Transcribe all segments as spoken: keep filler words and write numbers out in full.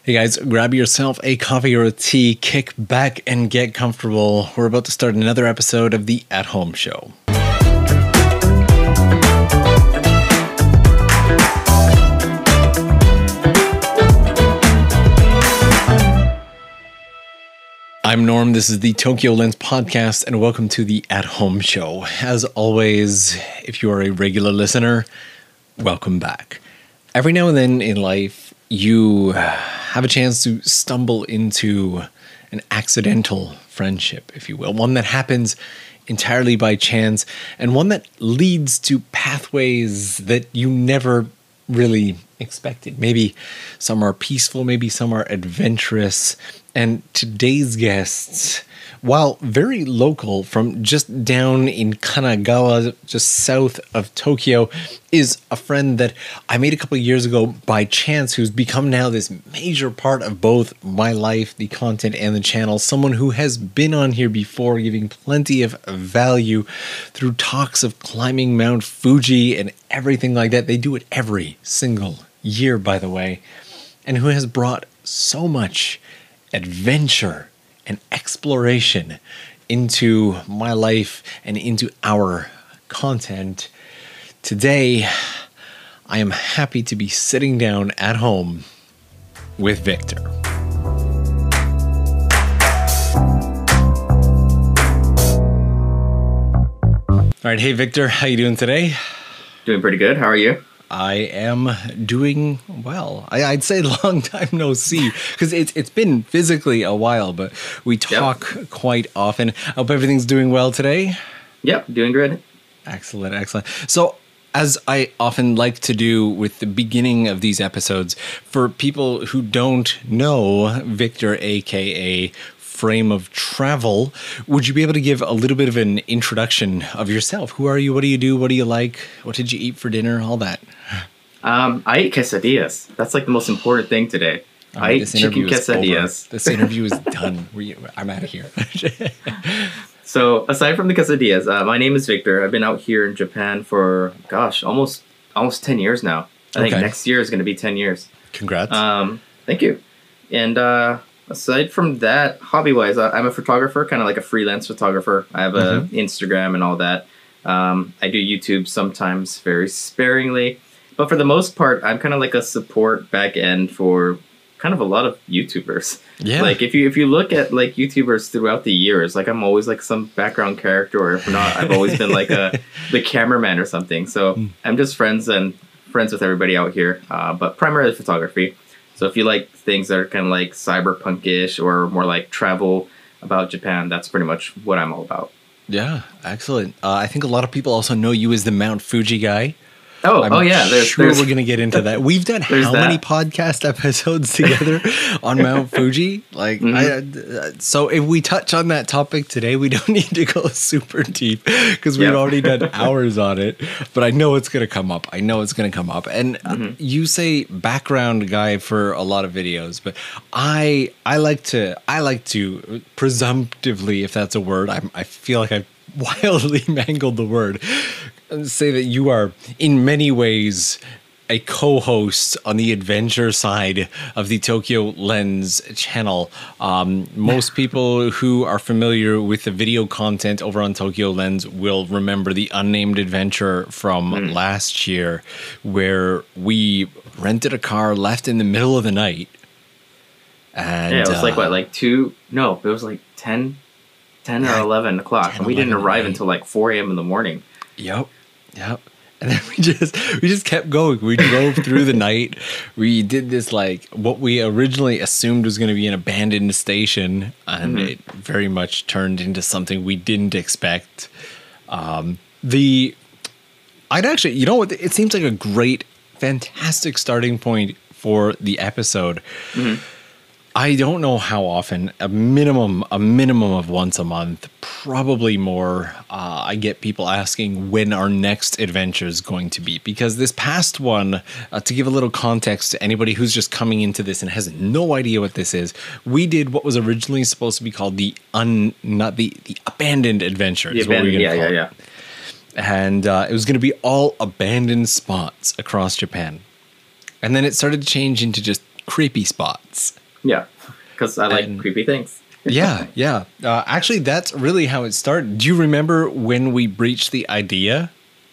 Hey guys, grab yourself a coffee or a tea, kick back and get comfortable. We're about to start another episode of the At Home Show. I'm Norm, this is the Tokyo Lens podcast, and welcome to the At Home Show. As always, if you are a regular listener, welcome back. Every now and then in life, you have a chance to stumble into an accidental friendship, if you will. One that happens entirely by chance, and one that leads to pathways that you never really expected. Maybe some are peaceful, maybe some are adventurous. And today's guests, while very local from just down in Kanagawa, just south of Tokyo, is a friend that I made a couple of years ago by chance, who's become now this major part of both my life, the content, and the channel. Someone who has been on here before, giving plenty of value through talks of climbing Mount Fuji and everything like that. They do it every single year, by the way, and who has brought so much adventure and exploration into my life and into our content. Today, I am happy to be sitting down at home with Victor. All right, hey Victor, how you doing today? Doing pretty good. How are you? I am doing well. I, I'd say long time no see, because it's it's been physically a while, but we talk yep. quite often. I hope everything's doing well today. Yep, doing good. Excellent, excellent. So, as I often like to do with the beginning of these episodes, for people who don't know Victor, aka Frame of Travel, would you be able to give a little bit of an introduction of yourself? Who are you? What do you do? What do you like? What did you eat for dinner? All that. Um, I ate quesadillas. That's like the most important thing today. Right, I ate chicken quesadillas. This interview is done. We, I'm out of here. So aside from the quesadillas, uh, my name is Victor. I've been out here in Japan for, gosh, almost almost ten years now. I okay. think next year is going to be ten years. Congrats. Um, thank you. And uh, aside from that, hobby-wise, I'm a photographer, kind of like a freelance photographer. I have a mm-hmm. Instagram and all that. Um, I do YouTube sometimes, very sparingly. But for the most part, I'm kind of like a support back end for kind of a lot of YouTubers. Yeah. Like if you if you look at like YouTubers throughout the years, like I'm always like some background character, or if not, I've always been like a the cameraman or something. So mm. I'm just friends and friends with everybody out here, uh, but primarily photography. So if you like things that are kind of like cyberpunk-ish or more like travel about Japan, that's pretty much what I'm all about. Yeah, excellent. Uh, I think a lot of people also know you as the Mount Fuji guy. Oh, I'm oh yeah. There's, sure there's, we're going to get into that. We've done how that. many podcast episodes together on Mount Fuji? Like, mm-hmm. I, uh, so if we touch on that topic today, we don't need to go super deep because we've yep. already done hours on it. But I know it's going to come up. I know it's going to come up. And mm-hmm. uh, you say background guy for a lot of videos, but I I like to I like to presumptively, if that's a word, I I feel like I've wildly mangled the word. Say that you are in many ways a co-host on the adventure side of the Tokyo Lens channel. Um, most people who are familiar with the video content over on Tokyo Lens will remember the unnamed adventure from mm. last year, where we rented a car, left in the middle of the night. And yeah, it was uh, like what, like two? No, it was like ten, ten yeah, or eleven o'clock, ten, and we didn't arrive until like four a.m. in the morning. Yep. Yep. And then we just we just kept going. We drove through the night. We did this like what we originally assumed was going to be an abandoned station, and mm-hmm. it very much turned into something we didn't expect. Um, the I'd actually, you know what? It seems like a great, fantastic starting point for the episode. Mm-hmm. I don't know how often, a minimum, a minimum of once a month, probably more. Uh, I get people asking when our next adventure is going to be, because this past one, uh, to give a little context to anybody who's just coming into this and has no idea what this is, we did what was originally supposed to be called the un, not the, the abandoned adventure. The abandoned, yeah, yeah, yeah. And uh, it was going to be all abandoned spots across Japan. And then it started to change into just creepy spots. Yeah, because I like And- creepy things. Yeah, yeah. Uh, actually, that's really how it started. Do you remember when we breached the idea?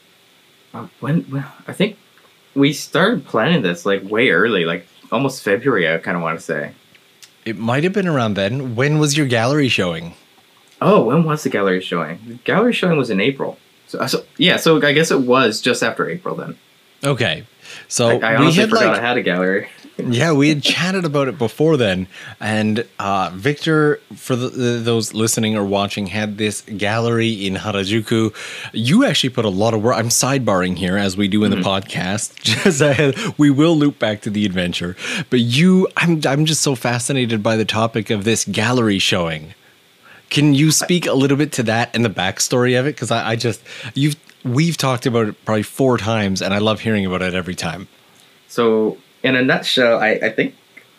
Uh, when, when I think we started planning this like way early, like almost February. I kind of want to say. It might have been around then. When was your gallery showing? Oh, when was the gallery showing? The gallery showing was in April. So, so yeah, so I guess it was just after April then. Okay. So I, I we honestly had forgot like I had a gallery. yeah, we had chatted about it before then, and uh, Victor, for the, the, those listening or watching, had this gallery in Harajuku. You actually put a lot of work. I'm sidebarring here as we do in mm-hmm. the podcast. Just ahead, we will loop back to the adventure, but you, I'm I'm just so fascinated by the topic of this gallery showing. Can you speak a little bit to that and the backstory of it? Because I, I just you've we've talked about it probably four times, and I love hearing about it every time. So. In a nutshell, I, I think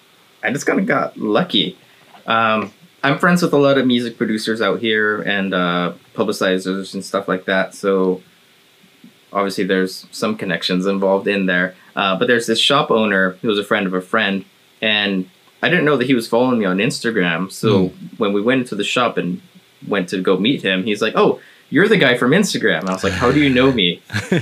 I just kind of got lucky. Um, I'm friends with a lot of music producers out here and uh, publicizers and stuff like that. So obviously there's some connections involved in there. Uh, but there's this shop owner who was a friend of a friend. And I didn't know that he was following me on Instagram. So mm. when we went into the shop and went to go meet him, he's like, oh, you're the guy from Instagram. And I was like, how do you know me?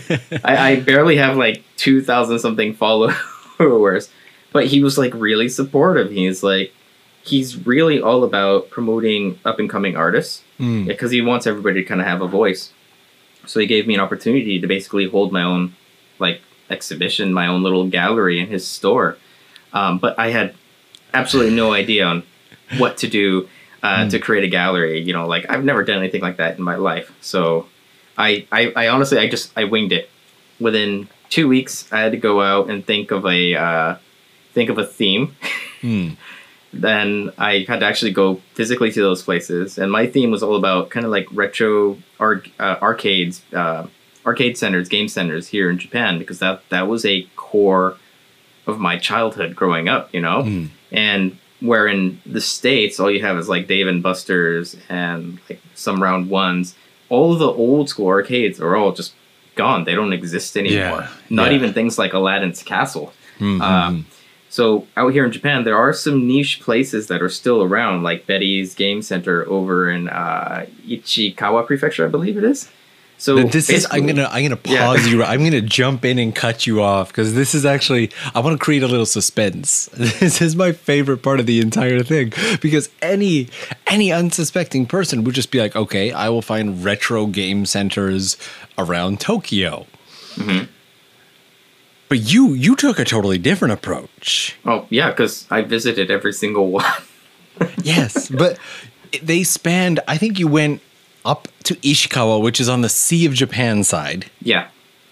I, I barely have like two thousand something followers. Worse, but he was like really supportive. He's like, he's really all about promoting up and coming artists mm. because he wants everybody to kind of have a voice. So he gave me an opportunity to basically hold my own like exhibition, my own little gallery in his store. Um, but I had absolutely no idea on what to do uh, mm. to create a gallery. You know, like I've never done anything like that in my life. So I, I, I honestly, I just, I winged it. Within two weeks, I had to go out and think of a uh, think of a theme. Mm. Then I had to actually go physically to those places, and my theme was all about kind of like retro arc, uh, arcades, uh, arcade centers, game centers here in Japan, because that that was a core of my childhood growing up, you know. Mm. And where in the States, all you have is like Dave and Buster's and like some Round Ones. All of the old school arcades are all just gone. They don't exist anymore. Yeah, Not yeah. even things like Aladdin's Castle. Mm-hmm. Um, so out here in Japan, there are some niche places that are still around, like Betty's Game Center over in uh, Ichikawa Prefecture, I believe it is. So this is I'm gonna I'm gonna pause yeah. you. I'm gonna jump in and cut you off because this is actually I want to create a little suspense. This is my favorite part of the entire thing because any any unsuspecting person would just be like, okay, I will find retro game centers around Tokyo. Mm-hmm. But you you took a totally different approach. Oh yeah, because I visited every single one. Yes, but they spanned. I think you went up to Ishikawa, which is on the Sea of Japan side. Yeah.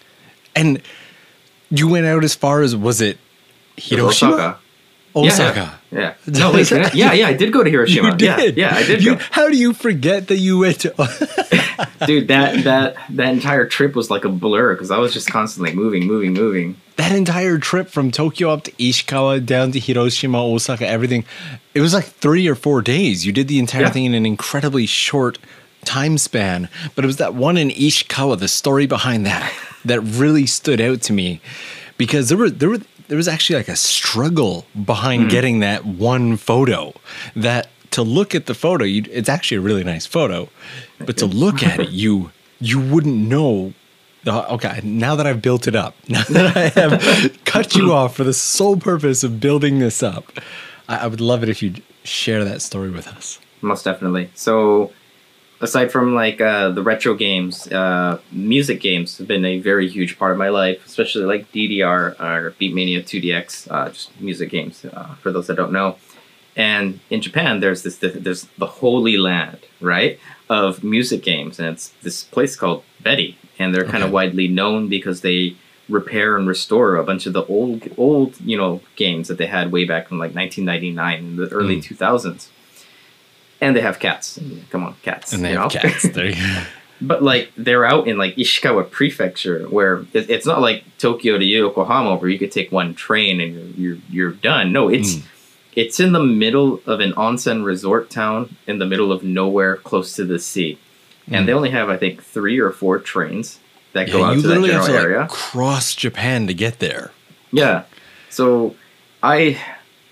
And you went out as far as, was it Hiroshima? Osaka. Osaka. Yeah. yeah. yeah. No, wait, I, yeah, yeah, I did go to Hiroshima. You did. Yeah, yeah, I did you, go. How do you forget that you went to... Dude, that, that, that entire trip was like a blur because I was just constantly moving, moving, moving. That entire trip from Tokyo up to Ishikawa, down to Hiroshima, Osaka, everything, it was like three or four days. You did the entire yeah. thing in an incredibly short time span, but it was that one in Ishikawa, the story behind that, that really stood out to me because there were there were there was actually like a struggle behind mm-hmm. getting that one photo. That to look at the photo, you, it's actually a really nice photo, but to look at it, you you wouldn't know. The, okay, now that I've built it up, now that I have cut you off for the sole purpose of building this up, I, I would love it if you'd share that story with us. Most definitely. So. Aside from like uh, the retro games, uh, music games have been a very huge part of my life, especially like D D R or Beatmania two D X, uh, just music games uh, for those that don't know. And in Japan, there's this there's the holy land, right, of music games, and it's this place called Betty, and they're okay. kind of widely known because they repair and restore a bunch of the old old you know games that they had way back in like nineteen ninety-nine and the early mm. two thousands. And they have cats. Come on, cats. And they you have know? cats. There you go. But like they're out in like Ishikawa Prefecture, where it, it's not like Tokyo to Yokohama, where you could take one train and you're you're, you're done. No, it's mm. it's in the middle of an onsen resort town, in the middle of nowhere, close to the sea, mm. and they only have I think three or four trains that yeah, go out to that general have to, area. Like, cross Japan to get there. Yeah, so I.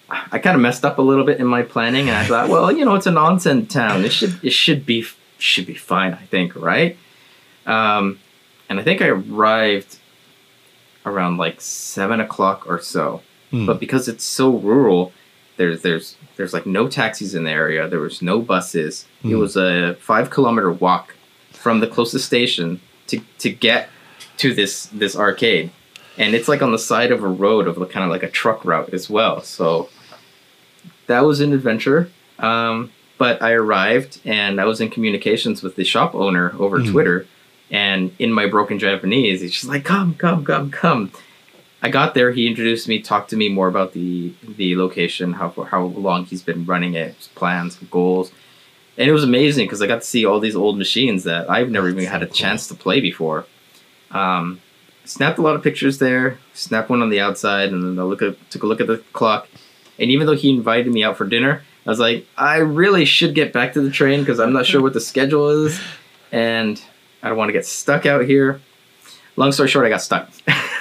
I kind of messed up a little bit in my planning, and I thought, well, you know, it's an onsen town. It should it should be should be fine, I think, right? Um, and I think I arrived around like seven o'clock or so. Hmm. But because it's so rural, there's there's there's like no taxis in the area. There was no buses. Hmm. It was a five kilometer walk from the closest station to to get to this this arcade, and it's like on the side of a road of kind of like a truck route as well. So that was an adventure. Um, but I arrived and I was in communications with the shop owner over mm. Twitter. And in my broken Japanese, he's just like, come, come, come, come. I got there. He introduced me, talked to me more about the the location, how how long he's been running it, his plans, goals. And it was amazing because I got to see all these old machines that I've never even had a chance to play before. Um, snapped a lot of pictures there, snapped one on the outside, and then I look at, took a look at the clock. And even though he invited me out for dinner, I was like, I really should get back to the train because I'm not sure what the schedule is. And I don't want to get stuck out here. Long story short, I got stuck.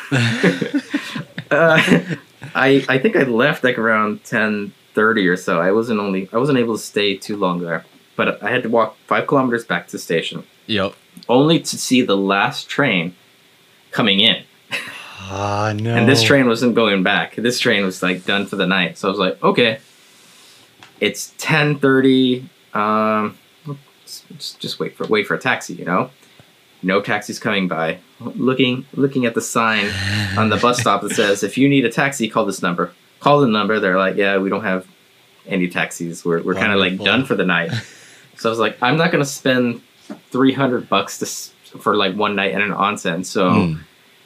uh, I I think I left like around ten thirty or so. I wasn't only I wasn't able to stay too long there. But I had to walk five kilometers back to the station. Yep. Only to see the last train coming in. Ah, no. And this train wasn't going back. This train was like done for the night. So I was like, okay, it's ten thirty. Um, just, just wait for wait for a taxi, you know? No taxis coming by. Looking looking at the sign on the bus stop that says, if you need a taxi, call this number. Call the number. They're like, yeah, we don't have any taxis. We're we're kind of like done for the night. So I was like, I'm not gonna spend three hundred bucks to for like one night in an onsen. So. Mm.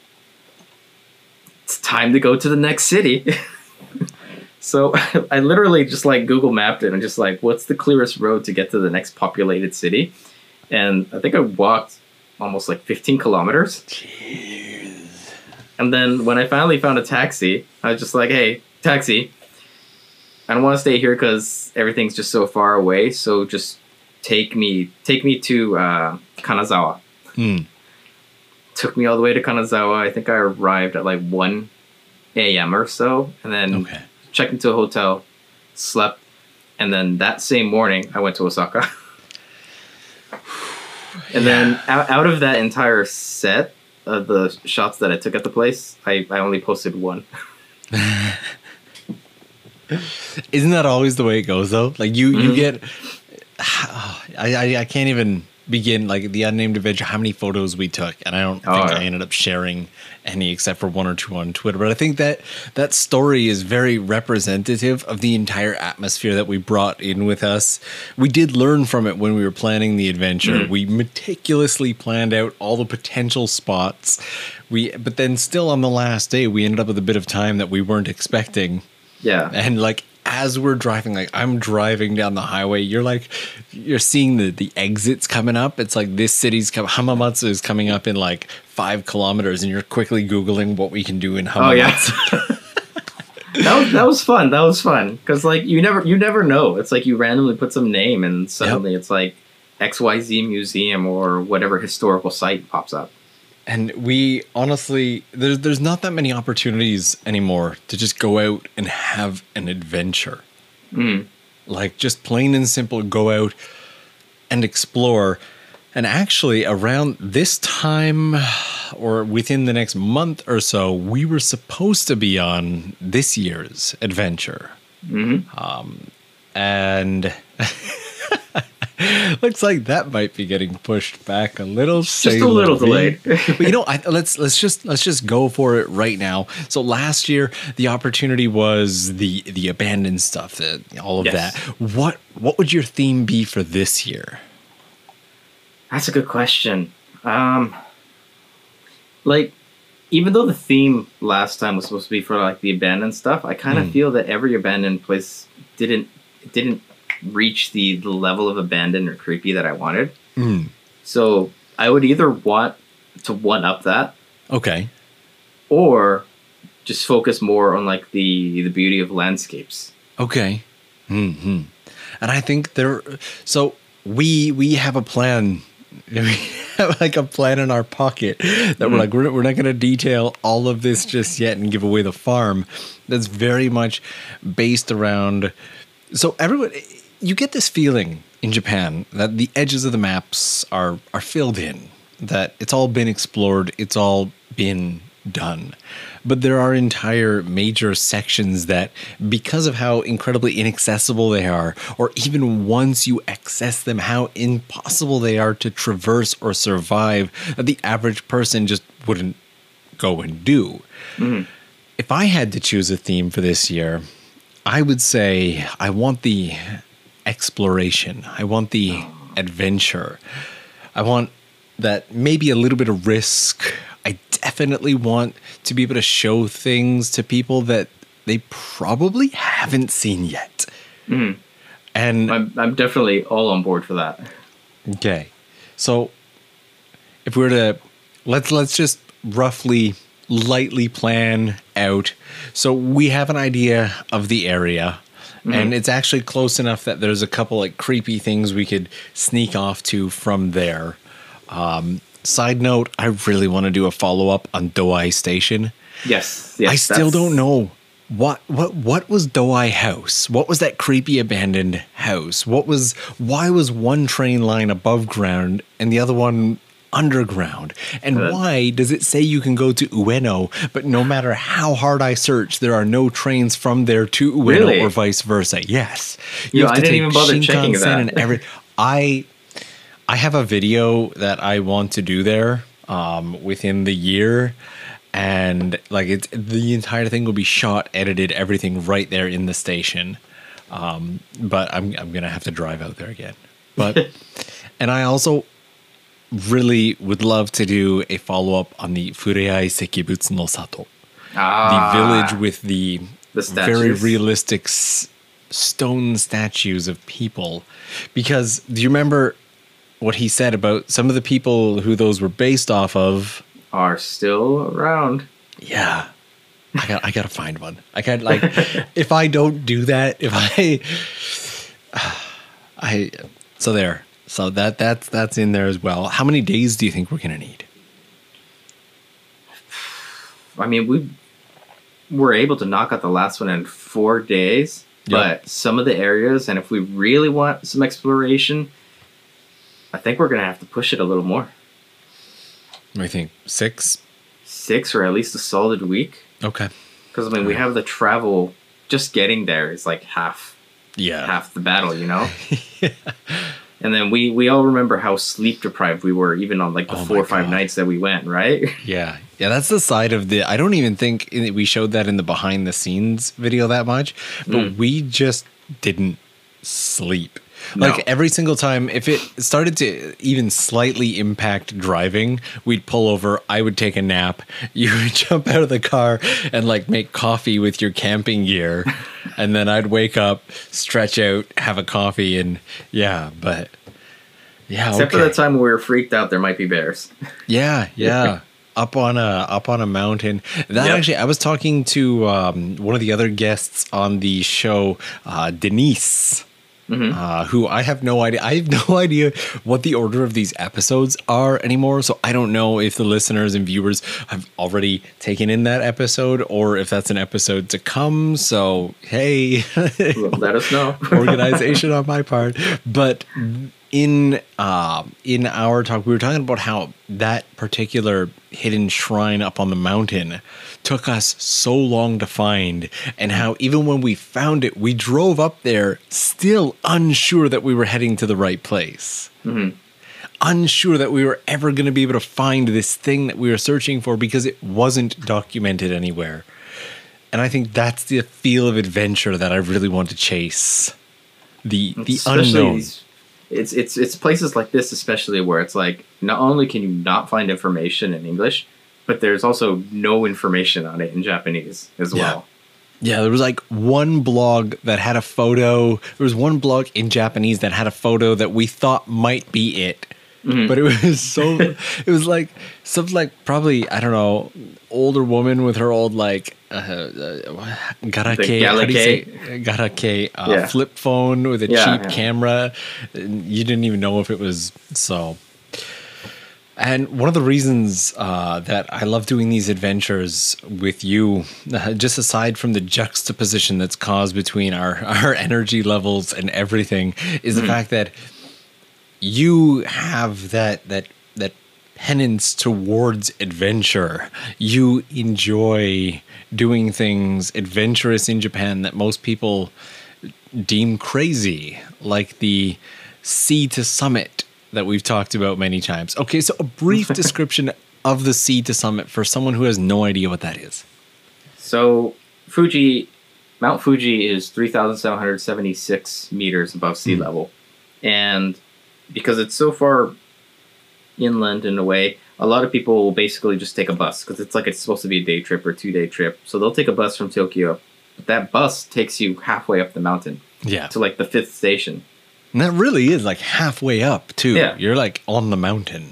It's time to go to the next city. So I literally just like Google mapped it and just like, what's the clearest road to get to the next populated city? And I think I walked almost like fifteen kilometers. Jeez. And then when I finally found a taxi, I was just like, hey, taxi, I don't want to stay here because everything's just so far away. So just take me, take me to uh, Kanazawa. Hmm. Took me all the way to Kanazawa. I think I arrived at like one a.m. or so, and then okay. checked into a hotel, slept, and then that same morning I went to Osaka. And yeah. then out, out of that entire set of the shots that I took at the place, I, I only posted one. Isn't that always the way it goes though? Like you, mm-hmm. you get, oh, I, I, I can't even begin like the unnamed adventure, how many photos we took. And I don't think oh, yeah. I ended up sharing any except for one or two on Twitter. But I think that that story is very representative of the entire atmosphere that we brought in with us. We did learn from it when we were planning the adventure. Mm-hmm. We meticulously planned out all the potential spots. We, but then still on the last day, we ended up with a bit of time that we weren't expecting. Yeah. And like, as we're driving, like I'm driving down the highway, you're like, you're seeing the, the exits coming up. It's like this city's coming, Hamamatsu is coming up in like five kilometers and you're quickly Googling what we can do in Hamamatsu. Oh, yeah. that was, that was fun. That was fun. Cause like you never, you never know. It's like you randomly put some name and suddenly yep. it's like X Y Z museum or whatever historical site pops up. And we honestly, there's there's not that many opportunities anymore to just go out and have an adventure. Mm. Like just plain and simple, go out and explore. And actually around this time or within the next month or so, we were supposed to be on this year's adventure. Mm-hmm. Um, and... Looks like that might be getting pushed back a little. Just a little delayed. But you know, I, let's let's just let's just go for it right now. So last year, the opportunity was the the abandoned stuff, the, all of yes. that. What what would your theme be for this year? That's a good question. Um, like, even though the theme last time was supposed to be for like the abandoned stuff, I kind of mm. feel that every abandoned place didn't didn't. reach the, the level of abandoned or creepy that I wanted. Mm. So I would either want to one up that. Okay. Or just focus more on like the, the beauty of landscapes. Okay. Mm-hmm. And I think there, so we, we have a plan We have like a plan in our pocket that mm-hmm. we're like, we're, we're not going to detail all of this just yet and give away the farm. That's very much based around. So everyone, you get this feeling in Japan that the edges of the maps are are filled in, that it's all been explored, it's all been done. But there are entire major sections that, because of how incredibly inaccessible they are, or even once you access them, how impossible they are to traverse or survive, that the average person just wouldn't go and do. Mm-hmm. If I had to choose a theme for this year, I would say I want the exploration. I want the adventure. I want that maybe a little bit of risk. I definitely want to be able to show things to people that they probably haven't seen yet. Mm. And I'm, I'm definitely all on board for that. Okay. So if we were to, let's, let's just roughly lightly plan out. So we have an idea of the area, mm-hmm. and it's actually close enough that there's a couple like creepy things we could sneak off to from there. Um, Side note, I really want to do a follow-up on Douai Station. Yes. yes I still don't know. What what what was Douai House? What was that creepy abandoned house? What was why was one train line above ground and the other one underground? And uh, why does it say you can go to Ueno, but no matter how hard I search, there are no trains from there to Ueno really? or vice versa? Yes. You Yo, have to I didn't take even bother checking that. And every, I I have a video that I want to do there um, within the year, and like it's the entire thing will be shot, edited, everything right there in the station. Um, but I'm I'm gonna have to drive out there again. But and I also really would love to do a follow up on the Fureai Sekibutsu no Sato, ah, the village with the, the very realistic s- stone statues of people. Because do you remember what he said about some of the people who those were based off of are still around? Yeah. I got I got to find one. I got like if I don't do that, if I I so there. So that that's that's in there as well. How many days do you think we're going to need? I mean, we were able to knock out the last one in four days, yep. But some of the areas, and if we really want some exploration, I think we're going to have to push it a little more. What do you think? Six? Six or at least a solid week. Okay. Because, I mean, we have the travel, just getting there is like half, yeah. half the battle, you know? Yeah. And then we, we all remember how sleep deprived we were, even on like the oh four or five God. nights that we went, right? Yeah. Yeah, that's the side of the... I don't even think we showed that in the behind the scenes video that much, but mm. we just didn't sleep. No. Like every single time, if it started to even slightly impact driving, we'd pull over, I would take a nap, you would jump out of the car and like make coffee with your camping gear, and then I'd wake up, stretch out, have a coffee, and yeah, but yeah. Except okay. for the time we were freaked out, there might be bears. Yeah, yeah. Up on a up on a mountain. That yep. actually, I was talking to um, one of the other guests on the show, uh, Denise. Mm-hmm. Uh, who I have no idea. I have no idea what the order of these episodes are anymore. So I don't know if the listeners and viewers have already taken in that episode or if that's an episode to come. So, hey, let us know. Organization on my part. But in uh, in our talk, we were talking about how that particular hidden shrine up on the mountain took us so long to find, and how even when we found it, we drove up there still unsure that we were heading to the right place. Mm-hmm. Unsure that we were ever going to be able to find this thing that we were searching for because it wasn't documented anywhere. And I think that's the feel of adventure that I really want to chase. The the especially unknown. It's it's it's places like this especially where it's like not only can you not find information in English, but there's also no information on it in Japanese as well. Yeah. Yeah, there was like one blog that had a photo. There was one blog in Japanese that had a photo that we thought might be it. Mm-hmm. But it was so, it was like, something like probably, I don't know, older woman with her old like, uh, uh, garake, how do you say? Garake uh, yeah. flip phone with a yeah, cheap yeah. camera. You didn't even know if it was so. And one of the reasons uh, that I love doing these adventures with you, uh, just aside from the juxtaposition that's caused between our, our energy levels and everything, is mm-hmm. the fact that you have that that that penance towards adventure. You enjoy doing things adventurous in Japan that most people deem crazy, like the Sea to Summit that we've talked about many times. Okay, so a brief description of the Sea to Summit for someone who has no idea what that is. So Fuji, Mount Fuji is three thousand seven hundred seventy-six meters above sea mm. level. And because it's so far inland in a way, a lot of people will basically just take a bus because it's like it's supposed to be a day trip or two day trip. So they'll take a bus from Tokyo. But that bus takes you halfway up the mountain. Yeah. To like the fifth station. And that really is like halfway up, too. Yeah. You're like on the mountain.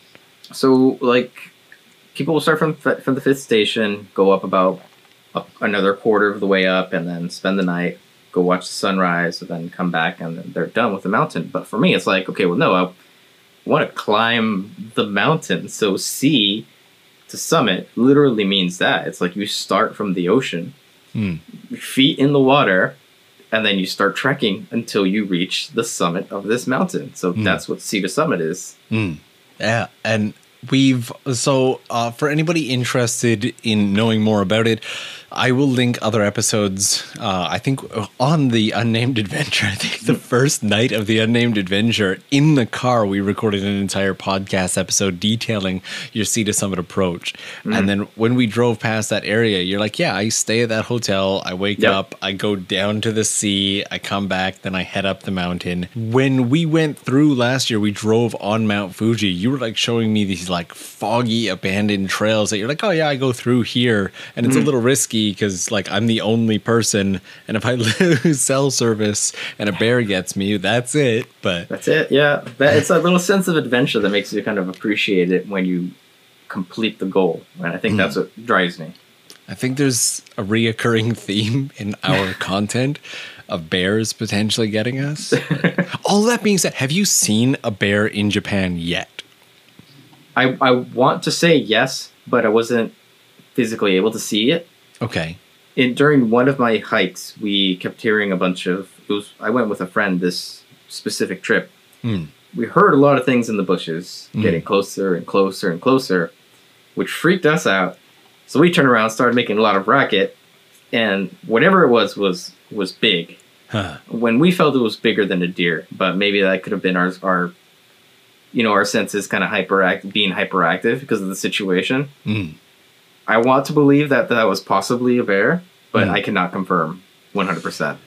So, like, people will start from from the fifth station, go up about a, another quarter of the way up, and then spend the night, go watch the sunrise, and then come back, and then they're done with the mountain. But for me, it's like, okay, well, no, I want to climb the mountain. So, sea to summit literally means that. It's like you start from the ocean, mm. feet in the water, and then you start trekking until you reach the summit of this mountain. So mm. that's what Sea to Summit is. Mm. Yeah, and we've so uh, for anybody interested in knowing more about it, I will link other episodes. Uh, I think on the Unnamed Adventure. I think the first night of the Unnamed Adventure, in the car, we recorded an entire podcast episode detailing your Sea to Summit approach. Mm-hmm. And then when we drove past that area, you're like, "Yeah, I stay at that hotel. I wake yep. up, I go down to the sea, I come back, then I head up the mountain." When we went through last year, we drove on Mount Fuji. You were like showing me these like foggy, abandoned trails that you're like, "Oh yeah, I go through here, and it's mm-hmm. a little risky." Because like I'm the only person, and if I lose cell service and a bear gets me, that's it. But that's it. Yeah, that, it's a little sense of adventure that makes you kind of appreciate it when you complete the goal, and I think mm. that's what drives me. I think there's a reoccurring theme in our content of bears potentially getting us. All that being said, have you seen a bear in Japan yet? I I want to say yes, but I wasn't physically able to see it. Okay. In, during one of my hikes, we kept hearing a bunch of... It was, I went with a friend this specific trip. Mm. We heard a lot of things in the bushes, mm. getting closer and closer and closer, which freaked us out. So we turned around, started making a lot of racket, and whatever it was was was big. Huh. When we felt it was bigger than a deer, but maybe that could have been our, our you know, our senses kind of hyperact, being hyperactive because of the situation. Mm. I want to believe that that was possibly a bear, but mm. I cannot confirm one hundred percent.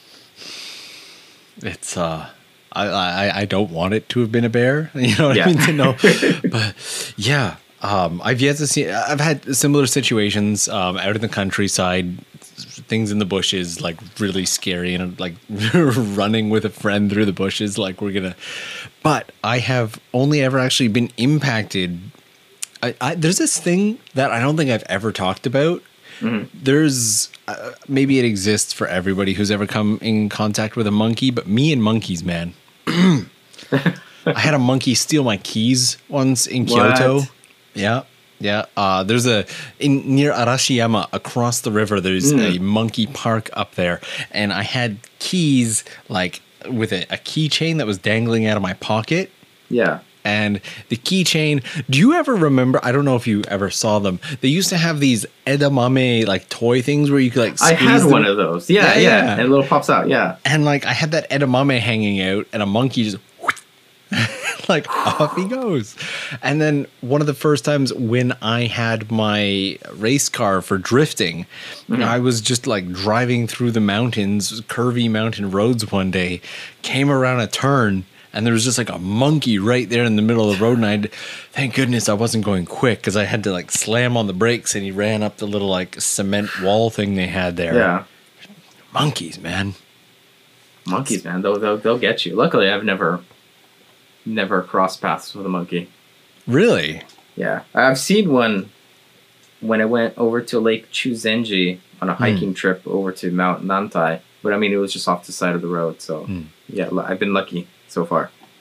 It's, uh, I, I, I don't want it to have been a bear, you know what yeah. I mean, to know. But yeah, um, I've yet to see, I've had similar situations um, out in the countryside, things in the bushes, like really scary, and like running with a friend through the bushes, like we're gonna, but I have only ever actually been impacted. I, I, there's this thing that I don't think I've ever talked about. Mm-hmm. There's uh, maybe it exists for everybody who's ever come in contact with a monkey, but me and monkeys, man. I had a monkey steal my keys once in Kyoto. What? Yeah, yeah. Uh, there's a in near Arashiyama across the river. There's mm. a monkey park up there, and I had keys like with a, a keychain that was dangling out of my pocket. Yeah. And the keychain, do you ever remember, I don't know if you ever saw them, they used to have these edamame like toy things where you could like squeeze I had them. one of those. Yeah, yeah, yeah. And a little pops out, yeah. And like I had that edamame hanging out and a monkey just like off he goes. And then one of the first times when I had my race car for drifting, mm-hmm. I was just like driving through the mountains, curvy mountain roads one day, came around a turn, and there was just like a monkey right there in the middle of the road. And I, thank goodness I wasn't going quick because I had to like slam on the brakes, and he ran up the little like cement wall thing they had there. Yeah. Monkeys, man. Monkeys, man. They'll, they'll, they'll get you. Luckily, I've never, never crossed paths with a monkey. Really? Yeah. I've seen one when I went over to Lake Chuzenji on a hiking mm. trip over to Mount Nantai. But I mean, it was just off the side of the road. So mm. yeah, I've been lucky so far.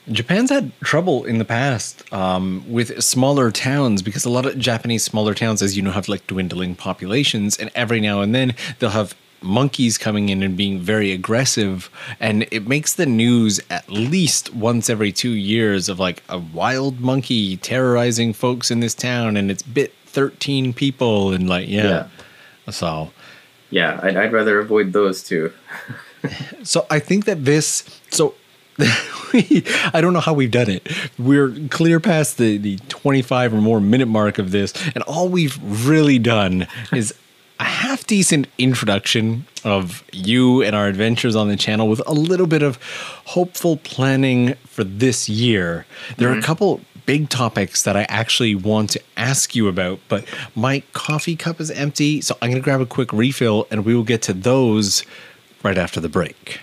Japan's had trouble in the past um, with smaller towns because a lot of Japanese smaller towns, as you know, have like dwindling populations, and every now and then they'll have monkeys coming in and being very aggressive, and it makes the news at least once every two years of like a wild monkey terrorizing folks in this town, and it's bit thirteen people, and like yeah, yeah. so yeah, I'd, I'd rather avoid those two. So I think that this so. we, I don't know how we've done it. We're clear past the, the twenty-five or more minute mark of this, and all we've really done is a half decent introduction of you and our adventures on the channel with a little bit of hopeful planning for this year. There mm-hmm. are a couple big topics that I actually want to ask you about, but my coffee cup is empty, so I'm going to grab a quick refill, and we will get to those right after the break.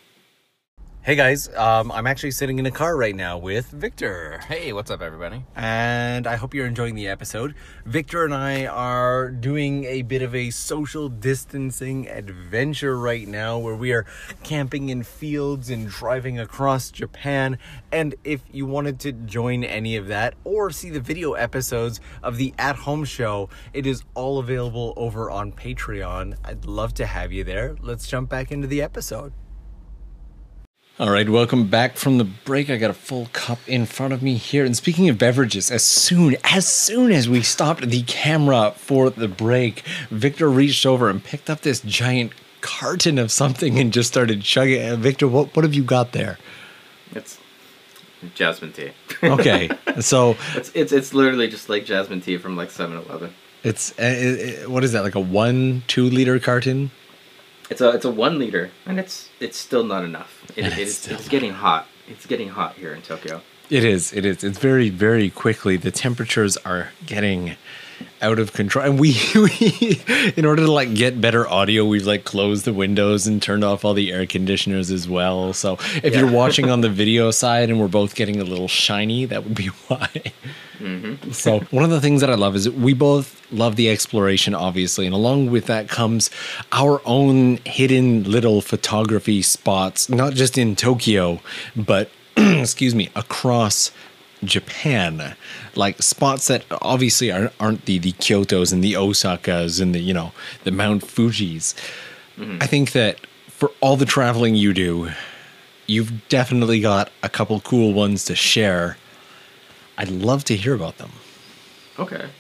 Hey guys, um, I'm actually sitting in a car right now with Victor. Hey, what's up everybody? And I hope you're enjoying the episode. Victor and I are doing a bit of a social distancing adventure right now where we are camping in fields and driving across Japan. And if you wanted to join any of that or see the video episodes of the At Home Show, it is all available over on Patreon. I'd love to have you there. Let's jump back into the episode. All right, welcome back from the break. I got a full cup in front of me here. And speaking of beverages, as soon as soon as we stopped the camera for the break, Victor reached over and picked up this giant carton of something and just started chugging it. Victor, what what have you got there? It's jasmine tea. Okay, so it's it's it's literally just like jasmine tea from like seven eleven. It's uh, it, what is that? Like a one two liter carton? It's a it's a one liter, and it's it's still not enough. It, it's it's, still it's getting hot. It's getting hot here in Tokyo. It is. It is. It's very very quickly. The temperatures are getting out of control, and we, we in order to like get better audio, we've like closed the windows and turned off all the air conditioners as well. So if yeah. you're watching on the video side and we're both getting a little shiny, that would be why. Mm-hmm. So one of the things that I love is we both love the exploration, obviously, and along with that comes our own hidden little photography spots, not just in Tokyo, but excuse me, across Japan, like spots that obviously aren't, aren't the the Kyotos and the Osakas and the you know the Mount Fujis. Mm-hmm. I think that for all the traveling you do, you've definitely got a couple cool ones to share. I'd love to hear about them. Okay,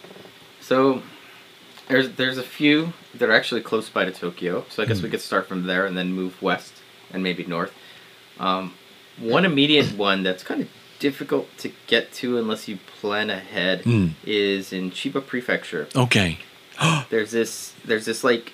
so there's there's a few that are actually close by to Tokyo, so I guess mm. we could start from there and then move west and maybe north. Um, one immediate one that's kind of difficult to get to unless you plan ahead mm. is in Chiba Prefecture. Okay. there's this there's this like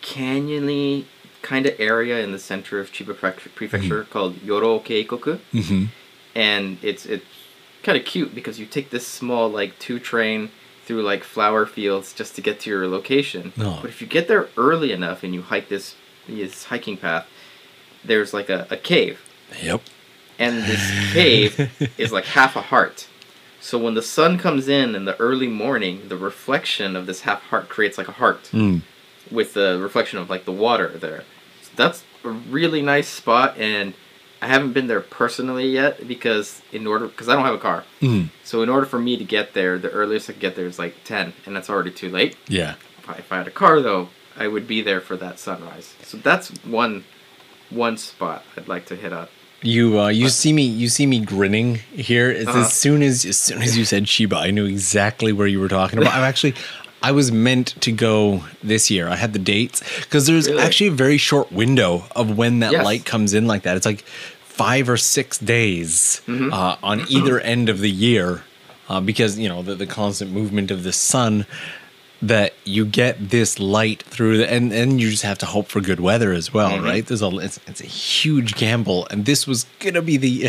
canyony kind of area in the center of Chiba Prefecture mm-hmm. called Yoro Keikoku. Mm-hmm. And it's it's kind of cute because you take this small like two train through like flower fields just to get to your location. Oh. But if you get there early enough and you hike this this hiking path, there's like a, a cave. Yep. And this cave is like half a heart. So when the sun comes in in the early morning, the reflection of this half heart creates like a heart mm. with the reflection of like the water there. So that's a really nice spot, and I haven't been there personally yet because in order because I don't have a car. Mm. So in order for me to get there, the earliest I could get there is like ten, and that's already too late. Yeah. If I, if I had a car though, I would be there for that sunrise. So that's one one spot I'd like to hit up. You uh, you see me you see me grinning here. It's uh-huh. as soon as as soon as you said Chiba, I knew exactly where you were talking about. I'm actually I was meant to go this year. I had the dates because there's really? actually a very short window of when that yes. light comes in like that. It's like five or six days mm-hmm. uh, on either end of the year uh, because you know the, the constant movement of the sun. That you get this light through, the, and and you just have to hope for good weather as well, mm-hmm. right? There's a it's, it's a huge gamble, and this was gonna be the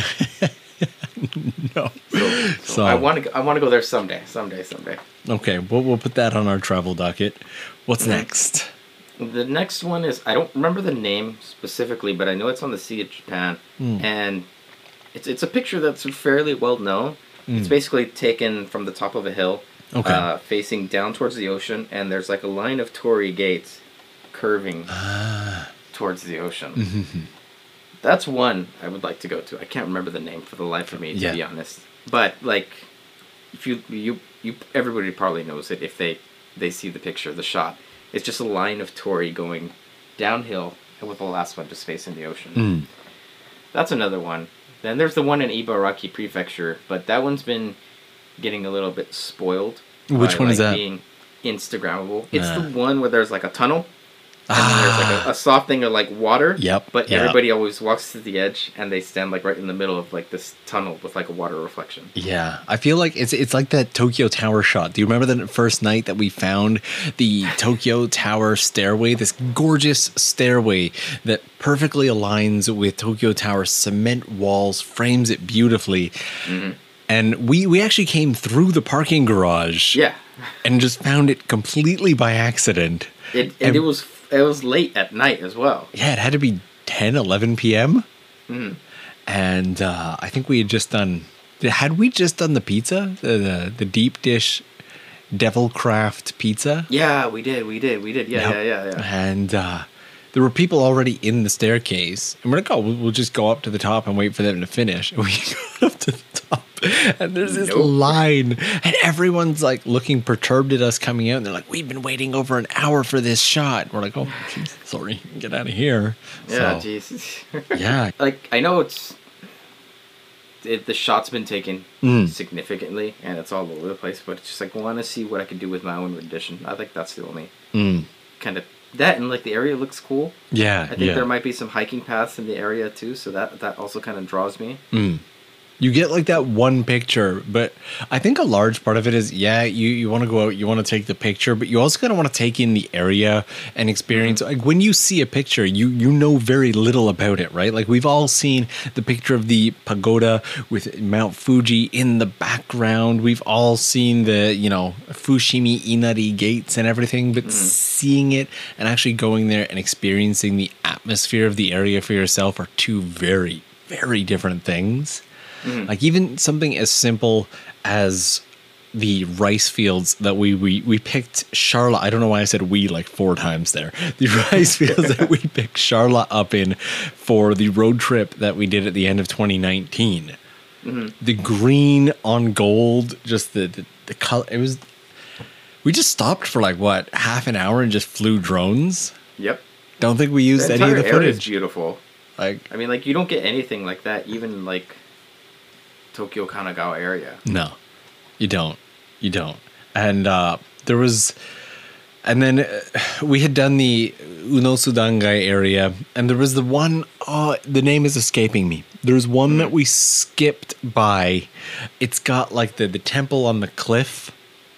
no. So, so, so I want to I want to go there someday, someday, someday. Okay, we'll we'll put that on our travel docket. What's mm-hmm. next? The next one is I don't remember the name specifically, but I know it's on the Sea of Japan, mm. and it's it's a picture that's fairly well known. Mm. It's basically taken from the top of a hill. Okay. Uh, facing down towards the ocean, and there's like a line of torii gates curving ah. towards the ocean. Mm-hmm. that's one I would like to go to. I can't remember the name for the life of me, to Yeah. be honest. But like, if you you you everybody probably knows it if they they see the picture, the shot. It's just a line of torii going downhill, and with the last one just facing the ocean. Mm. That's another one. Then there's the one in Ibaraki Prefecture, but that one's been getting a little bit spoiled. Which by, one like, is that? Being Instagrammable. It's Uh. the one where there's like a tunnel. And Ah. there's like a, a soft thing of like water. Yep, But yep. everybody always walks to the edge and they stand like right in the middle of like this tunnel with like a water reflection. Yeah, I feel like it's it's like that Tokyo Tower shot. Do you remember the first night that we found the Tokyo Tower stairway? This gorgeous stairway that perfectly aligns with Tokyo Tower cement walls, frames it beautifully. Mm-hmm. And we we actually came through the parking garage. Yeah. And just found it completely by accident. It, and, And- it was it was late at night as well. Yeah, it had to be ten, eleven p.m. Mm. And uh, I think we had just done, had we just done the pizza? The, the, the deep dish Devil Craft pizza? Yeah, we did, we did, we did. Yeah, Yep. yeah, yeah, yeah. And uh, there were people already in the staircase. And we're like, oh, we'll, we'll just go up to the top and wait for them to finish. And we got up to the top. And there's this Nope. line. And everyone's like looking perturbed at us coming out. And they're like, we've been waiting over an hour for this shot. And we're like, oh, geez, sorry. Get out of here. Yeah, So, jeez. yeah. Like, I know it's... It, the shot's been taken Mm. significantly, and it's all over the place, but it's just like, I want to see what I can do with my own rendition. I think that's the only Mm. kind of... That, and like, the area looks cool. Yeah. I think yeah. there might be some hiking paths in the area, too, so that, that also kind of draws me. Mm. You get like that one picture, but I think a large part of it is, yeah, you, you want to go out, you want to take the picture, but you also kind of want to take in the area and experience. Like when you see a picture, you you know very little about it, right? Like we've all seen the picture of the pagoda with Mount Fuji in the background. We've all seen the, you know, Fushimi Inari gates and everything, but seeing it and actually going there and experiencing the atmosphere of the area for yourself are two very, very different things. Mm-hmm. Like even something as simple as the rice fields that we, we we picked Charlotte. I don't know why I said we like four times there. The rice fields that we picked Charlotte up in for the road trip that we did at the end of twenty nineteen. Mm-hmm. The green on gold, just the, the, the color. It was, we just stopped for like what, half an hour and just flew drones. Yep. Don't think we used The any of entire the area is footage. beautiful. Like, I mean, like, you don't get anything like that, even, like, Tokyo Kanagawa area. no, you don't. You don't. And uh, there was, and then uh, we had done the Unosudangai area, and there was the one, oh, the name is escaping me. There's one that we skipped by. It's got like the, the temple on the cliff.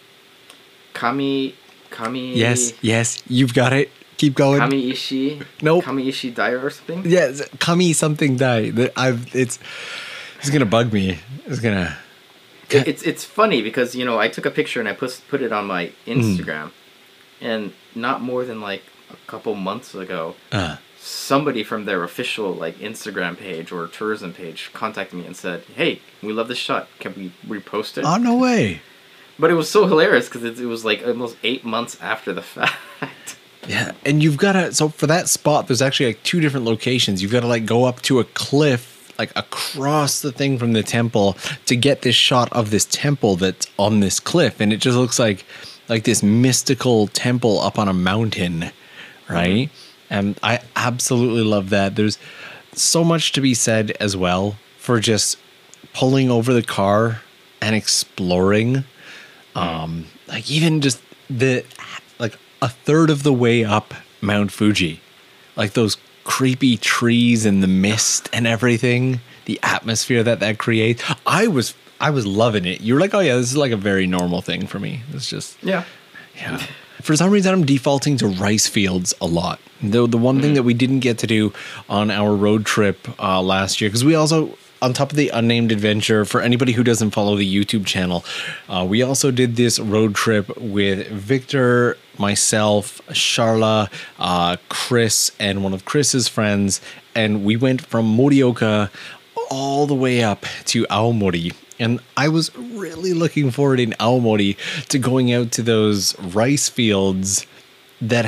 Kami, Kami... Yes, yes, you've got it. Keep going. Kami Ishi... Nope. Kami Ishi Daya or something? Yes, Kami something die. That I've it's it's gonna bug me. It's gonna. It, it's it's funny because, you know, I took a picture and I put, put it on my Mm. Instagram. And not more than, like, a couple months ago, Uh, somebody from their official, like, Instagram page or tourism page contacted me and said, hey, we love this shot. Can we repost it? oh no way. But it was so hilarious because it, it was, like, almost eight months after the fact. Yeah, and you've got to. So for that spot, there's actually like two different locations. You've got to like go up to a cliff, like across the thing from the temple, to get this shot of this temple that's on this cliff, and it just looks like like this mystical temple up on a mountain, right? And I absolutely love that. There's so much to be said as well for just pulling over the car and exploring. Um, like even just the like a third of the way up Mount Fuji, like those creepy trees and the mist and everything, the atmosphere that that creates. I was I was loving it. You were like, oh yeah, this is like a very normal thing for me. It's just Yeah. yeah. For some reason, I'm defaulting to rice fields a lot. Though the one thing that we didn't get to do on our road trip uh, last year, because we also, on top of the Unnamed Adventure, for anybody who doesn't follow the YouTube channel, uh, we also did this road trip with Victor, myself, Charla, uh, Chris, and one of Chris's friends. And we went from Morioka all the way up to Aomori. And I was really looking forward in Aomori to going out to those rice fields that have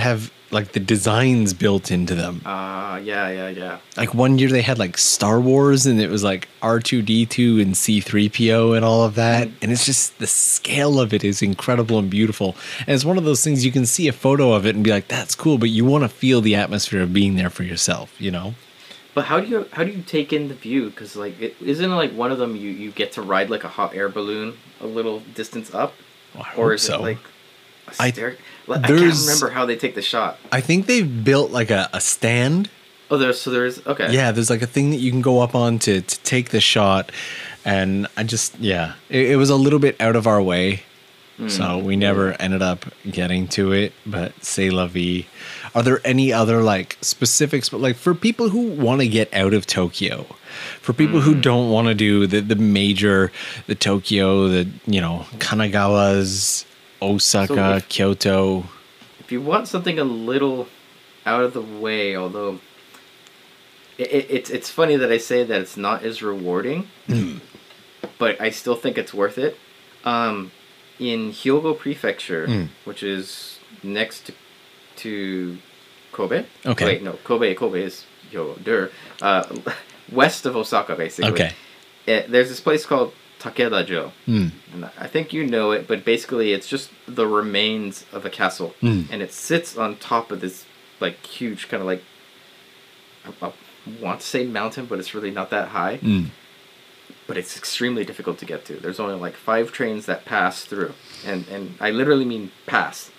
like the designs built into them. Ah, uh, yeah, yeah, yeah. Like one year they had like Star Wars and it was like R two D two and C three P O and all of that. Mm. And it's just the scale of it is incredible and beautiful. And it's one of those things you can see a photo of it and be like, that's cool, but you want to feel the atmosphere of being there for yourself, you know? But how do you how do you take in the view? Because like, it, isn't it like one of them you, you get to ride like a hot air balloon a little distance up? Well, I or hope is so. it like a stair? I, I can't remember how they take the shot. I think they've built like a, a stand. Oh, there's so there's okay. Yeah, there's like a thing that you can go up on to, to take the shot, and I just yeah, it, it was a little bit out of our way, mm. so we never ended up getting to it. But c'est la vie. Are there any other like specifics? But like for people who want to get out of Tokyo, for people mm. who don't want to do the the major, the Tokyo, the you know Kanagawa's, Osaka, so if, Kyoto. If you want something a little out of the way, although. It, it, it's it's funny that I say that it's not as rewarding, mm. but I still think it's worth it. Um, in Hyogo Prefecture, mm. which is next to, to Kobe. Okay. Wait, no, Kobe. Kobe is Hyogo. Dur. Uh, west of Osaka, basically. Okay. It, there's this place called Takeda-jo. Mm. And I think you know it, but basically it's just the remains of a castle, mm. and it sits on top of this like huge kind of like. A, a, want to say mountain, but it's really not that high. Mm. But it's extremely difficult to get to. There's only like five trains that pass through, and and I literally mean pass.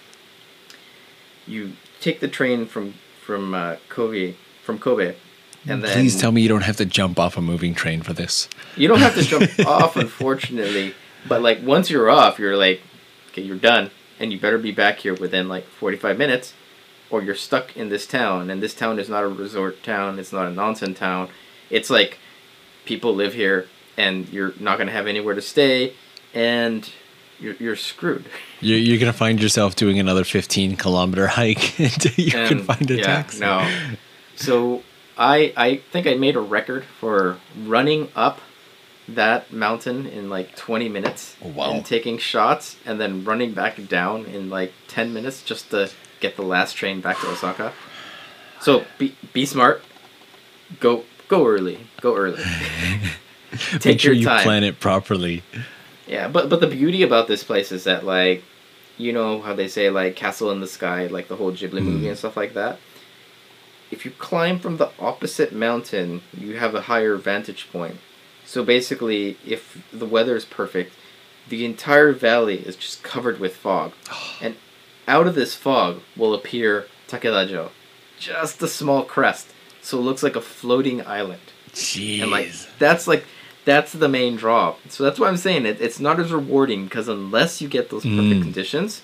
You take the train from from uh, Kobe from Kobe, and then please tell me you don't have to jump off a moving train for this. You don't have to jump off, unfortunately. But like once you're off, you're like, okay, you're done, and you better be back here within like forty-five minutes. Or you're stuck in this town, and this town is not a resort town, it's not a nonsense town. It's like people live here, and you're not going to have anywhere to stay, and you're you're screwed. You're, you're going to find yourself doing another fifteen kilometer hike until you and, can find a yeah, taxi. No. So I I think I made a record for running up that mountain in like twenty minutes. Oh, wow. And taking shots, and then running back down in like ten minutes just to get the last train back to Osaka. So be be smart. Go go early. Go early. Take Make sure your time. You plan it properly. Yeah, but but the beauty about this place is that like, you know how they say like Castle in the Sky, like the whole Ghibli mm. movie and stuff like that. If you climb from the opposite mountain, you have a higher vantage point. So basically, if the weather is perfect, the entire valley is just covered with fog, and out of this fog will appear Takeda-jo, just a small crest, so it looks like a floating island. Jeez. And like that's like that's the main draw. So that's why I'm saying it. It's not as rewarding because unless you get those perfect mm. conditions,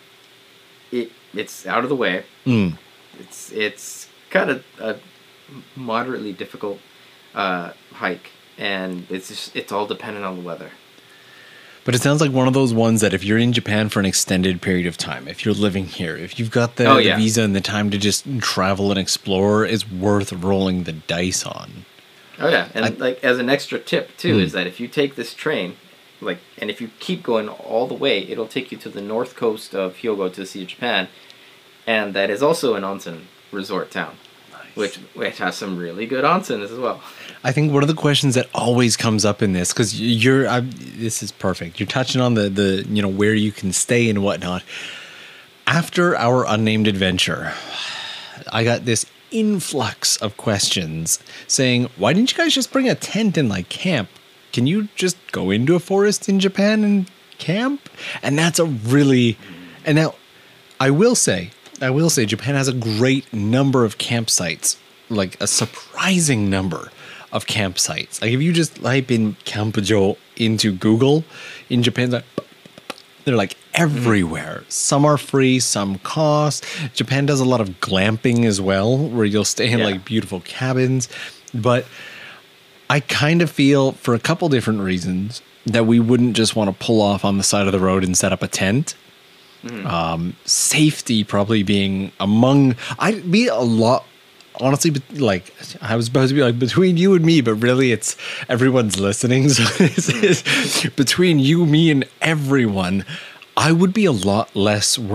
it it's out of the way. Mm. It's it's kind of a moderately difficult uh, hike, and it's just, it's all dependent on the weather. But it sounds like one of those ones that if you're in Japan for an extended period of time, if you're living here, if you've got the, oh, the yeah. visa and the time to just travel and explore, it's worth rolling the dice on. Oh yeah, and I, like as an extra tip too, hmm. is that if you take this train, like, and if you keep going all the way, it'll take you to the north coast of Hyogo to the Sea of Japan, and that is also an onsen resort town. Which which has some really good onsen as well. I think one of the questions that always comes up in this, because you're, I, this is perfect. You're touching on the the you know where you can stay and whatnot. After our unnamed adventure, I got this influx of questions saying, "Why didn't you guys just bring a tent and like camp? Can you just go into a forest in Japan and camp?" And that's a really, and now I will say. I will say Japan has a great number of campsites, like a surprising number of campsites. Like if you just type in Camp-jo into Google in Japan, they're like everywhere. Some are free, some cost. Japan does a lot of glamping as well, where you'll stay in yeah. like beautiful cabins. But I kind of feel for a couple different reasons that we wouldn't just want to pull off on the side of the road and set up a tent. Mm. Um, safety probably being among, I'd be a lot, honestly, like I was supposed to be like between you and me, but really it's everyone's listening. So this is between you, me, and everyone. I would be a lot less wor-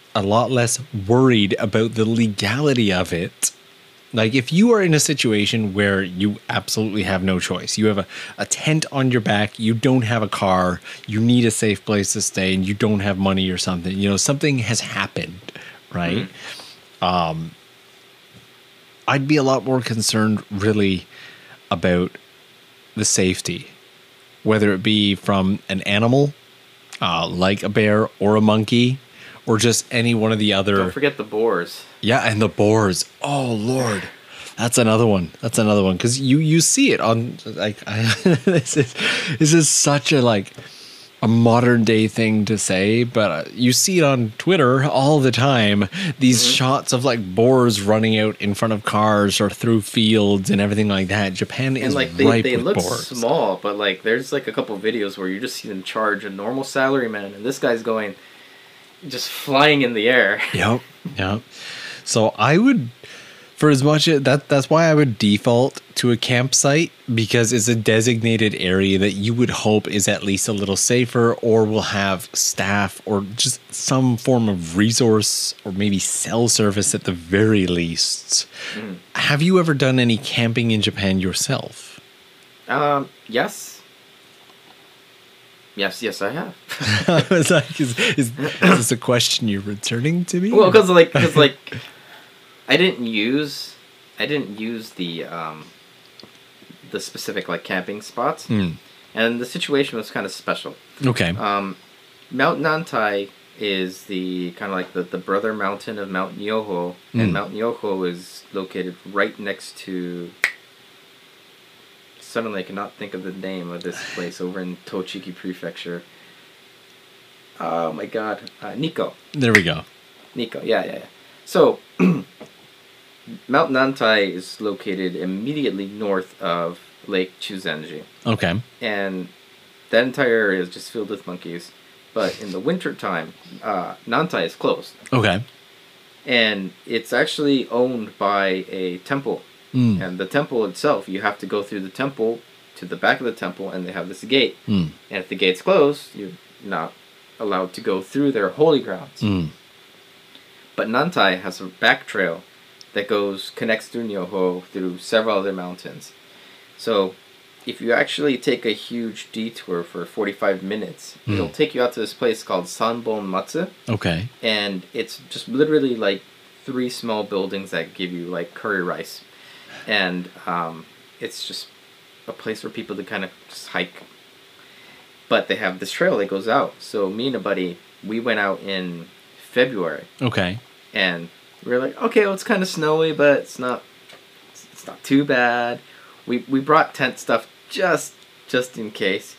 a lot less worried about the legality of it. Like if you are in a situation where you absolutely have no choice, you have a, a tent on your back, you don't have a car, you need a safe place to stay, and you don't have money or something, you know, something has happened, right? Mm-hmm. Um, I'd be a lot more concerned really about the safety, whether it be from an animal uh, like a bear or a monkey, or just any one of the other. Don't forget the boars. Yeah, and the boars. Oh Lord, that's another one. That's another one because you you see it on like I, this is this is such a like a modern day thing to say, but uh, you see it on Twitter all the time. These mm-hmm. shots of like boars running out in front of cars or through fields and everything like that. Japan is and like they, ripe they with look boars. Small, but like there's like a couple of videos where you just see them charge a normal salaryman, and this guy's going just flying in the air. Yep, yep. So I would, for as much as that, that's why I would default to a campsite, because it's a designated area that you would hope is at least a little safer, or will have staff or just some form of resource or maybe cell service at the very least. Mm. Have you ever done any camping in Japan yourself? Um, yes. Yes, yes, I have. I was like, is, is, is this a question you're returning to me? Well, because like, because like, I didn't use, I didn't use the, um, the specific like camping spots, mm. and the situation was kind of special. Okay. Um, Mount Nantai is the kind of like the, the brother mountain of Mount Nyoho, mm. and Mount Nyoho is located right next to. Suddenly, I cannot think of the name of this place over in Tochigi Prefecture. Oh my God, uh, Nikko. There we go. Nikko, yeah, yeah, yeah. So, Mount Nantai is located immediately north of Lake Chuzenji. Okay. And that entire area is just filled with monkeys. But in the winter time, uh, Nantai is closed. Okay. And it's actually owned by a temple. Mm. And the temple itself, you have to go through the temple to the back of the temple, and they have this gate. Mm. And if the gate's closed, you're not allowed to go through their holy grounds. Mm. But Nantai has a back trail that goes connects through Nyoho through several other mountains. So if you actually take a huge detour for forty-five minutes, mm. it'll take you out to this place called Sanbon Matsu. Okay. And it's just literally like three small buildings that give you like curry rice. And um, it's just a place for people to kind of just hike. But they have this trail that goes out. So me and a buddy, we went out in February. Okay. And we were like, okay, well, it's kind of snowy, but it's not it's not too bad. We we brought tent stuff just just in case.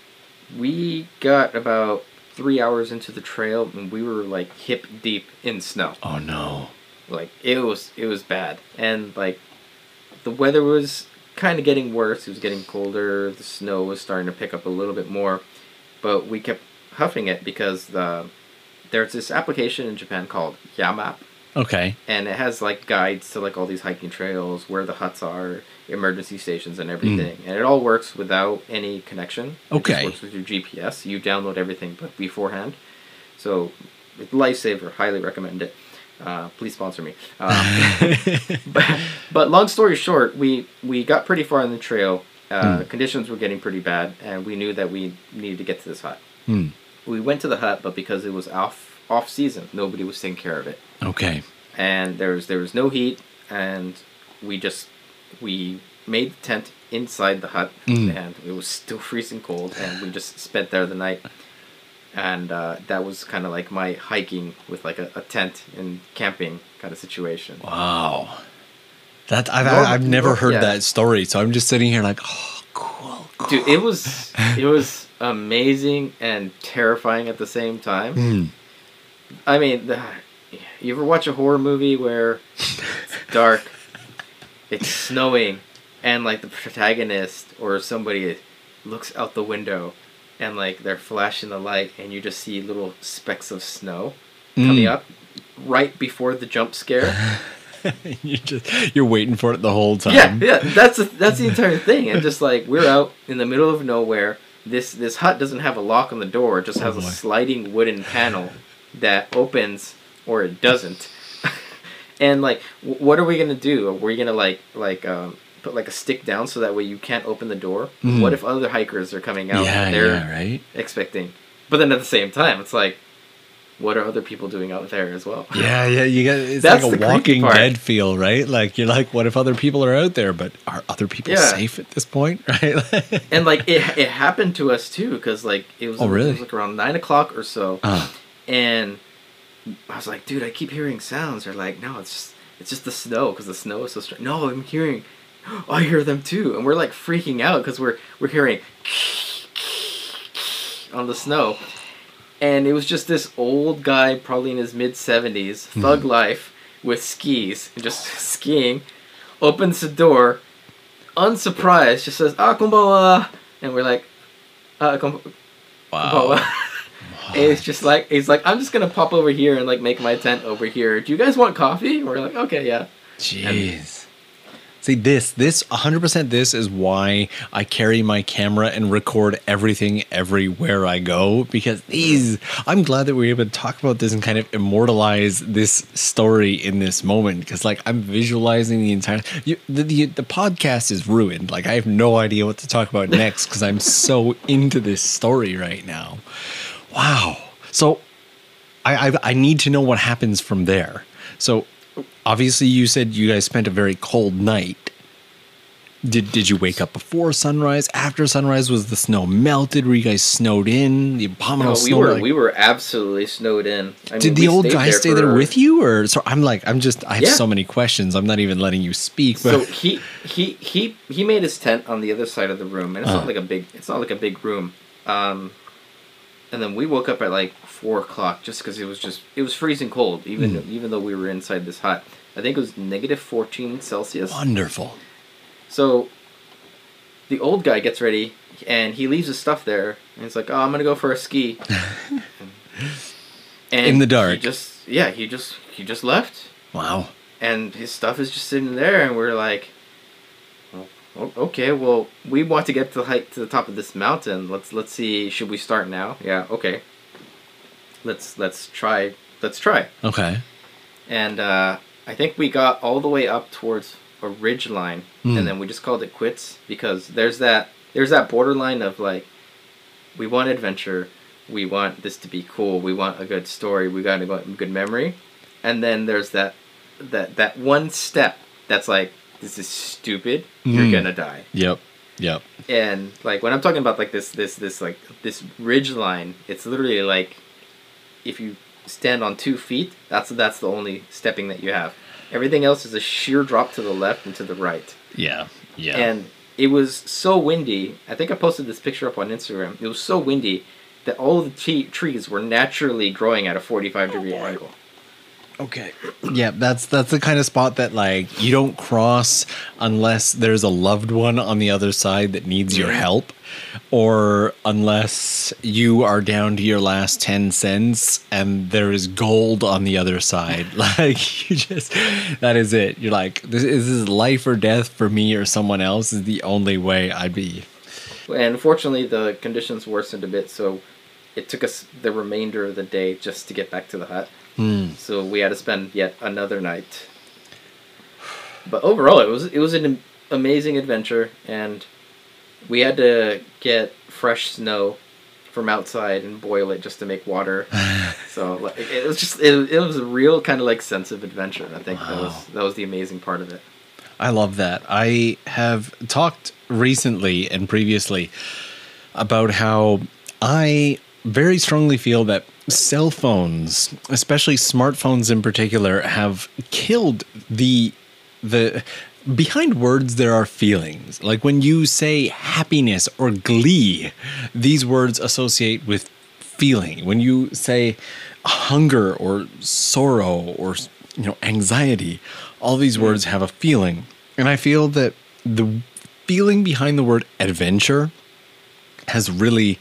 We got about three hours into the trail, and we were like hip deep in snow. Oh no! Like it was it was bad, and like the weather was kind of getting worse. It was getting colder. The snow was starting to pick up a little bit more, but we kept huffing it because the there's this application in Japan called Yamap. Okay. And it has like guides to like all these hiking trails, where the huts are, emergency stations, and everything. Mm. And it all works without any connection. Okay. It just works with your G P S. You download everything but beforehand. So, lifesaver. Highly recommend it. Uh, please sponsor me. Um, but, but long story short, we, we got pretty far on the trail. Uh, mm. Conditions were getting pretty bad, and we knew that we needed to get to this hut. Mm. We went to the hut, but because it was off off season, nobody was taking care of it. Okay. And there was there was no heat, and we just we made the tent inside the hut, mm. and it was still freezing cold, and we just spent there the night. And uh, that was kind of like my hiking with like a, a tent and camping kind of situation. Wow. That I've Normal, I've never heard yeah. that story, so I'm just sitting here like, oh, cool, cool. Dude, it was it was amazing and terrifying at the same time. Mm. I mean, the, you ever watch a horror movie where it's dark, it's snowing, and like the protagonist or somebody looks out the window, and like they're flashing the light, and you just see little specks of snow mm. coming up right before the jump scare. you just you're waiting for it the whole time. Yeah, yeah, that's a, that's the entire thing. And just like we're out in the middle of nowhere. This this hut doesn't have a lock on the door. It just has oh a sliding wooden panel that opens or it doesn't. And like, w- what are we gonna do? Are we gonna like like um, put like a stick down so that way you can't open the door? Mm. What if other hikers are coming out? Yeah, and they're yeah, right. expecting, but then at the same time, it's like, what are other people doing out there as well? Yeah, yeah, you got it's That's like a the creepy Walking part. Dead feel, right? Like you're like, what if other people are out there, but are other people Yeah. safe at this point, right? And like it, it happened to us too, because like it was, Oh, really? it was like around nine o'clock or so, uh, and I was like, dude, I keep hearing sounds. They're like, no, it's just, it's just the snow, because the snow is so strong. No, I'm hearing, I hear them too, and we're like freaking out because we're we're hearing on the snow, and it was just this old guy, probably in his mid seventies, thug Mhm. life with skis, and just skiing, opens the door, unsurprised, just says, ah, konbanwa, and we're like, ah, konbanwa. wow. And it's just like, he's like, I'm just gonna pop over here and like make my tent over here. Do you guys want coffee? And we're like, okay, yeah. Jeez. See, this, this, one hundred percent this is why I carry my camera and record everything everywhere I go, because these, I'm glad that we were able to talk about this and kind of immortalize this story in this moment, because like I'm visualizing the entire, you, the, the, the podcast is ruined. Like I have no idea what to talk about next because I'm so into this story right now. Wow. So I, I, I need to know what happens from there. So obviously, you said you guys spent a very cold night. Did did you wake up before sunrise? After sunrise, was the snow melted? Were you guys snowed in? The abominable No, we snow. were like- we were absolutely snowed in. I did mean, the we old stayed guy stay there for- with you, or so? I'm like, I'm just, I have Yeah. so many questions. I'm not even letting you speak. But So he he he he made his tent on the other side of the room, and it's Uh. not like a big it's not like a big room. Um, and then we woke up at like four o'clock just because it was just it was freezing cold, even Mm. even though we were inside this hut. I think it was negative fourteen Celsius. wonderful. So the old guy gets ready and he leaves his stuff there, and he's like, "Oh, I'm gonna go for a ski." and In the dark. He just yeah, he just he just left, Wow. and his stuff is just sitting there, and we're like, well, o- okay, well, we want to get to the hike to the top of this mountain. Let's let's see. Should we start now? Yeah. Okay. Let's let's try. Let's try. Okay. And uh, I think we got all the way up towards a ridge line, Mm. and then we just called it quits, because there's that there's that borderline of like, we want adventure, we want this to be cool, we want a good story, we got a good good memory, and then there's that that that one step that's like, this is stupid, you're Mm. gonna die. Yep. Yep. And like when I'm talking about like this this this like this ridge line, it's literally like, if you stand on two feet, that's that's the only stepping that you have. Everything else is a sheer drop to the left and to the right. Yeah. Yeah. And it was so windy. I think I posted this picture up on Instagram. It was so windy that all the t- trees were naturally growing at a forty-five degree angle. Okay. Yeah, that's that's the kind of spot that like you don't cross unless there's a loved one on the other side that needs your help, or unless you are down to your last ten cents and there is gold on the other side. Like you just, that is it. You're like, this is, this is life or death for me or someone else is the only way I'd be. And fortunately, the conditions worsened a bit, so it took us the remainder of the day just to get back to the hut. Hmm. So we had to spend yet another night. But overall, it was it was an am- amazing adventure, and we had to get fresh snow from outside and boil it just to make water. So like, it was just it, it was a real kind of like sense of adventure. I think that was that was the amazing part of it. I love that. I have talked recently and previously about how I very strongly feel that cell phones, especially smartphones in particular, have killed the the behind words there are feelings. Like when you say happiness or glee, these words associate with feeling. When you say hunger or sorrow or, you know, anxiety, all these words have a feeling. And I feel that the feeling behind the word adventure has really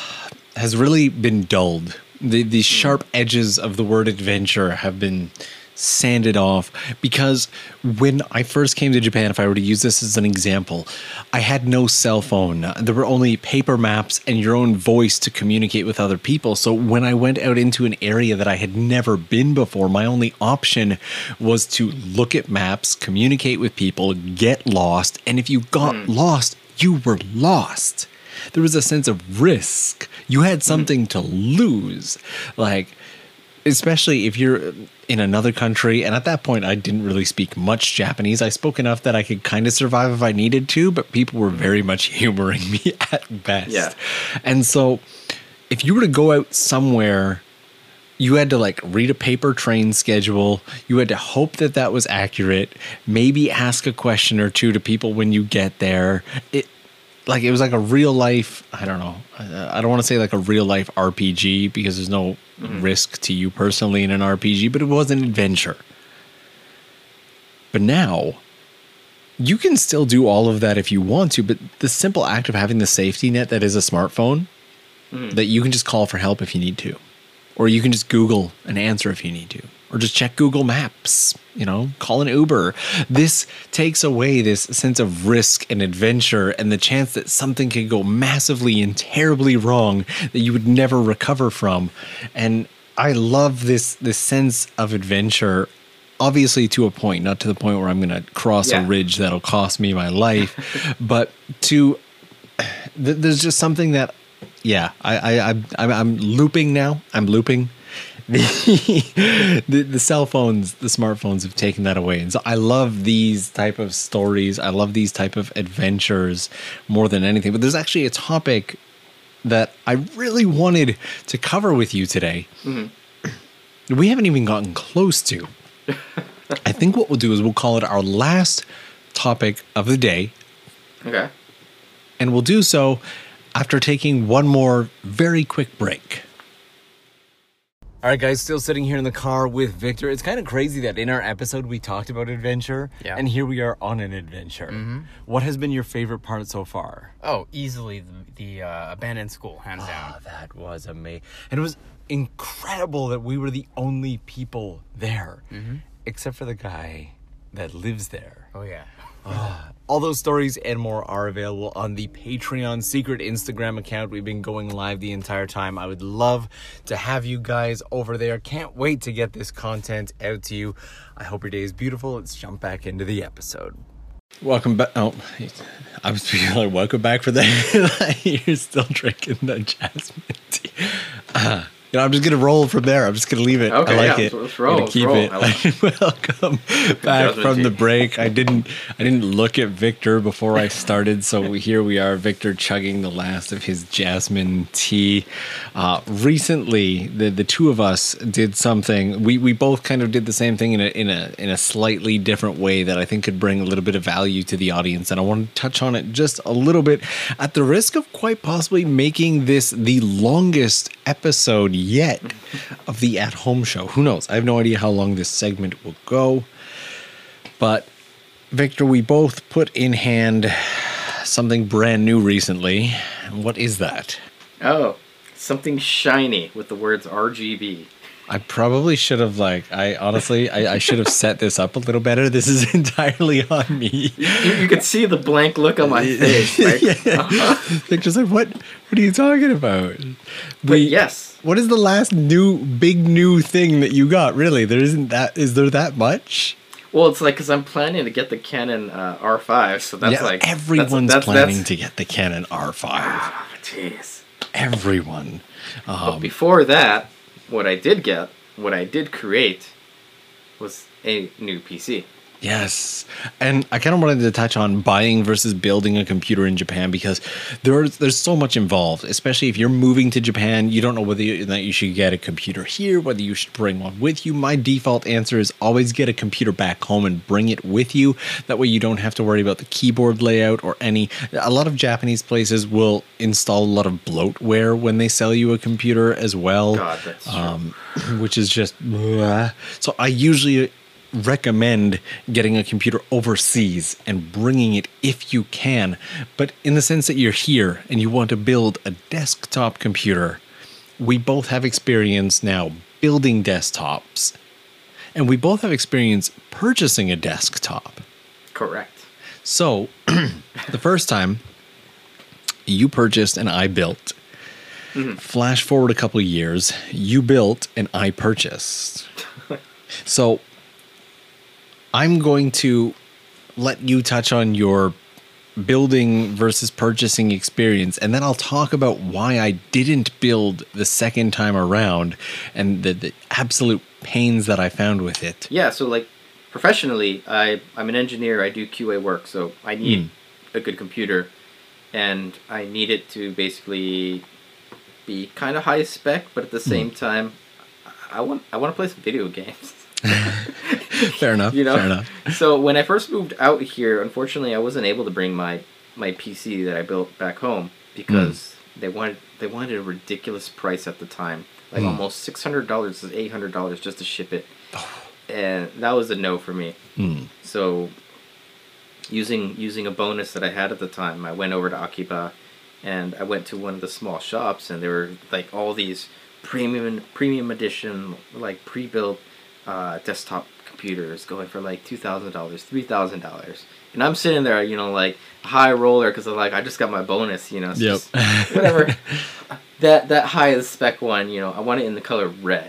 has really been dulled. The the sharp edges of the word adventure have been sand it off. Because when I first came to Japan, if I were to use this as an example, I had no cell phone. There were only paper maps and your own voice to communicate with other people. So when I went out into an area that I had never been before, my only option was to look at maps, communicate with people, get lost. And if you got mm. lost, you were lost. There was a sense of risk. You had something mm. to lose. Like, especially if you're in another country. And at that point, I didn't really speak much Japanese. I spoke enough that I could kind of survive if I needed to, but people were very much humoring me at best. Yeah. And so if you were to go out somewhere, you had to like read a paper train schedule. You had to hope that that was accurate. Maybe ask a question or two to people when you get there. It like it was like a real life. I don't know. I don't want to say like a real life R P G because there's no mm-hmm. risk to you personally in an R P G, but it was an adventure. But now you can still do all of that if you want to. But the simple act of having the safety net that is a smartphone, mm-hmm. that you can just call for help if you need to. Or you can just Google an answer if you need to. Or just check Google Maps, you know, call an Uber. This takes away this sense of risk and adventure and the chance that something could go massively and terribly wrong that you would never recover from. And I love this, this sense of adventure, obviously to a point, not to the point where I'm going to cross yeah. a ridge that'll cost me my life, but to, th- there's just something that, yeah, I, I, I, I'm looping now. I'm looping. The, the the cell phones, the smartphones have taken that away. And so I love these type of stories. I love these type of adventures more than anything. But there's actually a topic that I really wanted to cover with you today. Mm-hmm. We haven't even gotten close to. I think what we'll do is we'll call it our last topic of the day. Okay. And we'll do so after taking one more very quick break. All right, guys, still sitting here in the car with Victor. It's kind of crazy that in our episode we talked about adventure, yeah. and here we are on an adventure. Mm-hmm. What has been your favorite part so far? Oh, easily the, the uh, abandoned school, hands oh, down. That was amazing. And it was incredible that we were the only people there, mm-hmm. except for the guy that lives there. Oh, yeah. Oh, all those stories and more are available on the Patreon secret Instagram account. We've been going live the entire time. I would love to have you guys over there. Can't wait to get this content out to you. I hope your day is beautiful. Let's jump back into the episode. Welcome back. Oh, I was like, welcome back for that. You're still drinking the jasmine tea. Uh, You know, I'm just going to roll from there. I'm just going to leave it. Okay, I like yeah, it. Let's roll. I'm keep roll. it. Like Welcome back from the break. I didn't I didn't look at Victor before I started, so here we are, Victor chugging the last of his jasmine tea. Uh, recently, the the two of us did something. We we both kind of did the same thing in a in a in a slightly different way that I think could bring a little bit of value to the audience, and I want to touch on it just a little bit at the risk of quite possibly making this the longest episode yet of the At Home Show. Who knows? I have no idea how long this segment will go. But Victor, we both put in hand something brand new recently. What is that? Oh, something shiny with the words R G B. I probably should have, like, I honestly, I, I should have set this up a little better. This is entirely on me. You, you could see the blank look on my face. Like, yeah. uh-huh. Victor's like, what, what are you talking about? But we, yes. What is the last new, big new thing that you got, really? There isn't that, is there that much? Well, it's like, because I'm planning to get the Canon uh, R five, so that's yeah, like... everyone's that's, that's, planning that's, to get the Canon R five. Ah, jeez. Everyone. Um, but before that, what I did get, what I did create, was a new P C. Yes. And I kind of wanted to touch on buying versus building a computer in Japan because there's there's so much involved, especially if you're moving to Japan. You don't know whether you, that you should get a computer here, whether you should bring one with you. My default answer is always get a computer back home and bring it with you. That way you don't have to worry about the keyboard layout or any. A lot of Japanese places will install a lot of bloatware when they sell you a computer as well. God, that's true. Um, which is just... Blah. So I usually recommend getting a computer overseas and bringing it if you can, but in the sense that you're here and you want to build a desktop computer, we both have experience now building desktops, And we both have experience purchasing a desktop. Correct. So, the first time you purchased and I built. Mm-hmm. Flash forward a couple of years, you built and I purchased. So, I'm going to let you touch on your building versus purchasing experience, and then I'll talk about why I didn't build the second time around and the, the absolute pains that I found with it. Yeah, so like professionally, I, I'm an engineer, I do Q A work, so I need mm. a good computer, and I need it to basically be kind of high spec, but at the same mm. time, I want I want to play some video games. Fair enough. You know? Fair enough. So when I first moved out here, unfortunately, I wasn't able to bring my, my P C that I built back home because mm. they wanted they wanted a ridiculous price at the time, like mm. almost six hundred dollars to eight hundred dollars just to ship it, and that was a no for me. Mm. So using using a bonus that I had at the time, I went over to Akiba, and I went to one of the small shops, and there were like all these premium premium edition like pre-built uh, desktop computers going for like two thousand dollars, three thousand dollars, and I'm sitting there, you know, like high roller because I'm like I just got my bonus, you know, so yep. just, whatever. that that high spec one, you know, I want it in the color red,